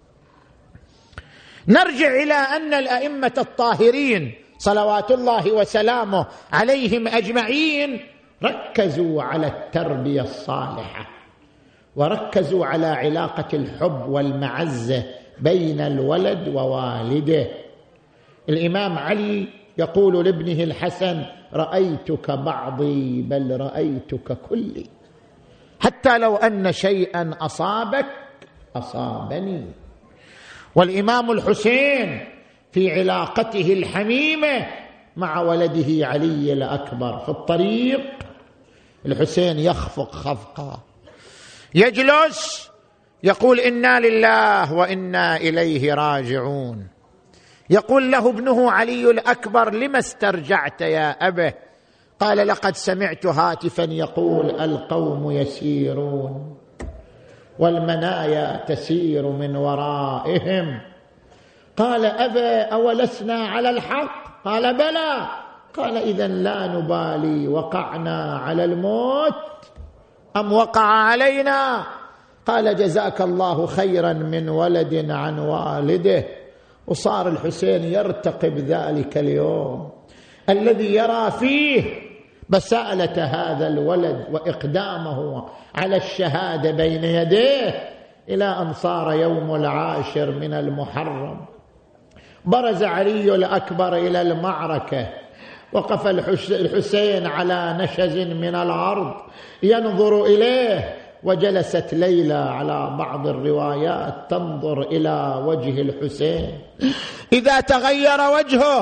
نرجع إلى أن الأئمة الطاهرين صلوات الله وسلامه عليهم أجمعين ركزوا على التربية الصالحة، وركزوا على علاقة الحب والمعزة بين الولد ووالده. الإمام علي يقول لابنه الحسن: رأيتك بعضي بل رأيتك كلي، حتى لو أن شيئا أصابك أصابني. والإمام الحسين في علاقته الحميمة مع ولده علي الأكبر في الطريق، الحسين يخفق خفقة، يجلس يقول: إنا لله وإنا إليه راجعون. يقول له ابنه علي الأكبر: لما استرجعت يا أبه؟ قال: لقد سمعت هاتفا يقول: القوم يسيرون والمنايا تسير من ورائهم. قال: أبا أولسنا على الحق؟ قال: بلى. قال: إذن لا نبالي وقعنا على الموت أم وقع علينا؟ قال: جزاك الله خيرا من ولد عن والده. وصار الحسين يرتقب ذلك اليوم الذي يرى فيه بسالة هذا الولد وإقدامه على الشهادة بين يديه، إلى أن صار يوم العاشر من المحرم. برز علي الأكبر إلى المعركة، وقف الحسين على نشز من الأرض ينظر إليه، وجلست ليلى على بعض الروايات تنظر إلى وجه الحسين، إذا تغير وجهه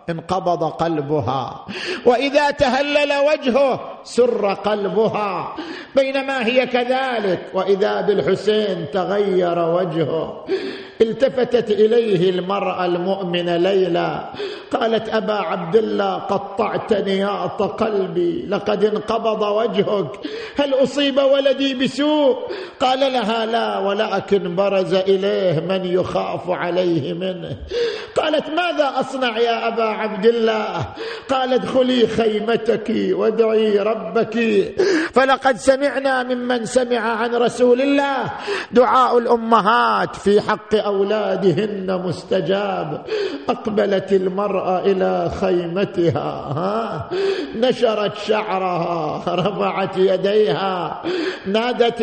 انقبض قلبها، وإذا تهلل وجهه سر قلبها، بينما هي كذلك، وإذا بالحسين تغير وجهه. التفتت إليه المرأة المؤمنة ليلى قالت: أبا عبد الله قطعت نياط قلبي، لقد انقبض وجهك، هل أصيب ولدي بسوء؟ قال لها: لا، ولكن برز إليه من يخاف عليه منه. قالت: ماذا أصنع يا أبا عبد الله؟ قال: ادخلي خيمتك وادعي ربك، فلقد سمعنا ممن سمع عن رسول الله دعاء الأمهات في حق أولادهن مستجاب. أقبلت المرأة إلى خيمتها، نشرت شعرها، رفعت يديها، نادت: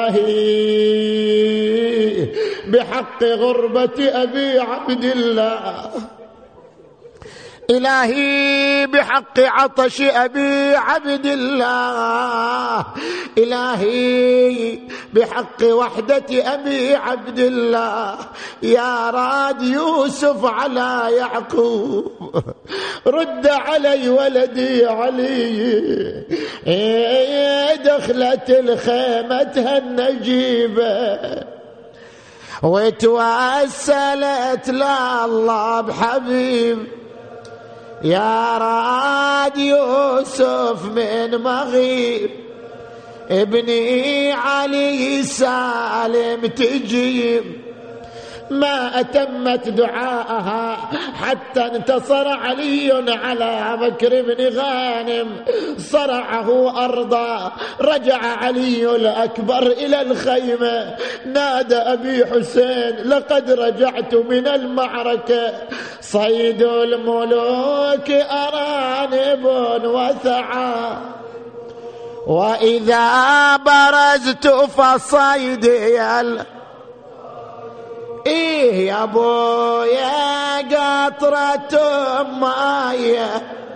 إلهي بحق غربة أبي عبد الله، إلهي بحق عطش أبي عبد الله، إلهي بحق وحدة أبي عبد الله، يا راد يوسف على يعقوب، رد علي ولدي علي. دخلت الخيمة النجيبة وتوسلت لله بحبيب، يا راد يوسف من مغيب، ابني علي سالم تجيب. ما أتمت دعاءها حتى انتصر علي على بكر بن غانم، صرعه أرضا. رجع علي الأكبر إلى الخيمة، نادى أبي حسين: لقد رجعت من المعركة، صيد الملوك أرانب وثعى، وإذا برزت فصيدي ال إيه يا بويا قطرة مايه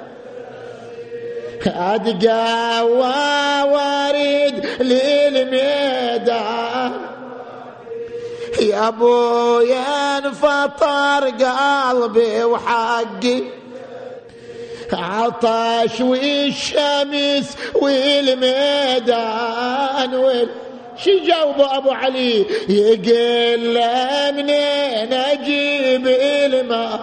أدقى وارد للميدان، يا ابويا انفطر قلبي وحقي، عطش والشمس والميدان وال شي جاوبه أبو علي؟ يقول له منين أجيب الماء،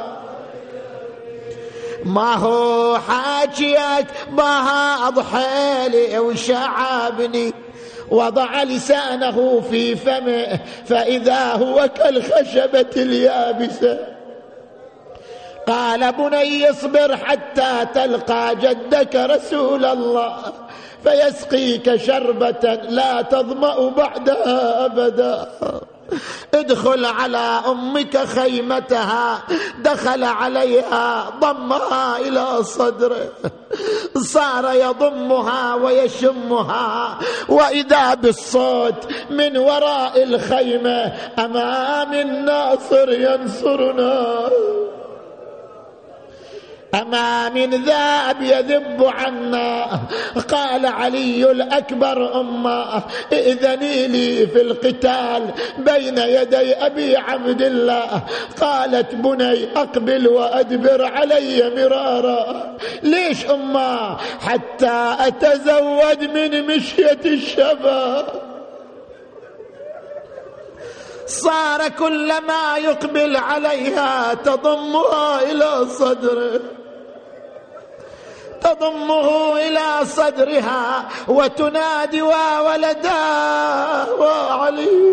ما هو حاجيك بهاض حيلي وشعبني. وضع لسانه في فمه فإذا هو كالخشبة اليابسة. قال: بني اصبر حتى تلقى جدك رسول الله فيسقيك شربة لا تظمأ بعدها أبدا. ادخل على أمك خيمتها. دخل عليها ضمها إلى صدره، صار يضمها ويشمها، وإذا بالصوت من وراء الخيمة: أمام الناصر ينصرنا، أما من ذاب يذب عنا. قال علي الأكبر: أمه إذني لي في القتال بين يدي أبي عبد الله. قالت: بني أقبل وأدبر علي مرارا. ليش أمه؟ حتى أتزود من مشية الشباب. صار كلما يقبل عليها تضمها إلى صدره، تضمه إلى صدرها وتنادي: وولدا وعلي،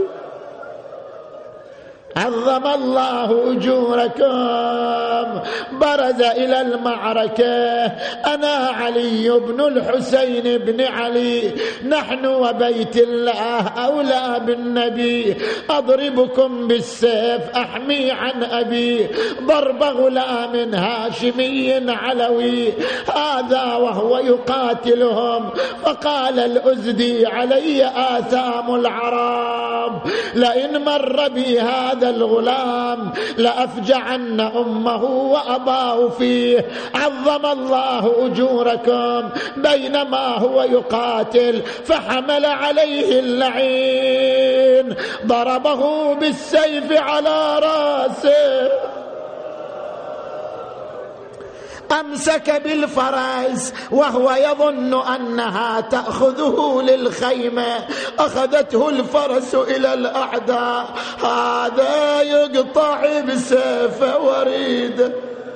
عظم الله أجوركم. برز إلى المعركة: أنا علي بن الحسين بن علي، نحن وبيت الله أولى بالنبي، أضربكم بالسيف أحمي عن أبي، ضرب غلام هاشمي علوي. هذا وهو يقاتلهم. فقال الأزدي: علي آثام العرب، لئن مر بي هذا الغلام لأفجعن أمه وأباه فيه، عظم الله أجوركم. بينما هو يقاتل فحمل عليه اللعين، ضربه بالسيف على رأسه. أمسك بالفرس وهو يظن أنها تأخذه للخيمة، أخذته الفرس إلى الأعداء، هذا يقطع بسيف وريد،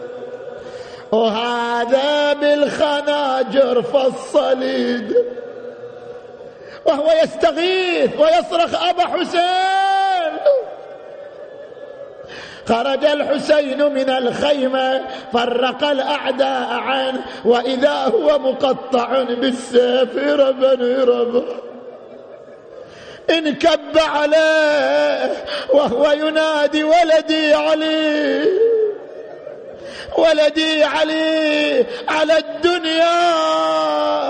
وهذا بالخناجر فالصليد، وهو يستغيث ويصرخ أبا حسين. خرج الحسين من الخيمة فرق الأعداء عنه، وإذا هو مقطع بالسيف ربا ربا، انكب عليه وهو ينادي ولدي علي، ولدي علي على الدنيا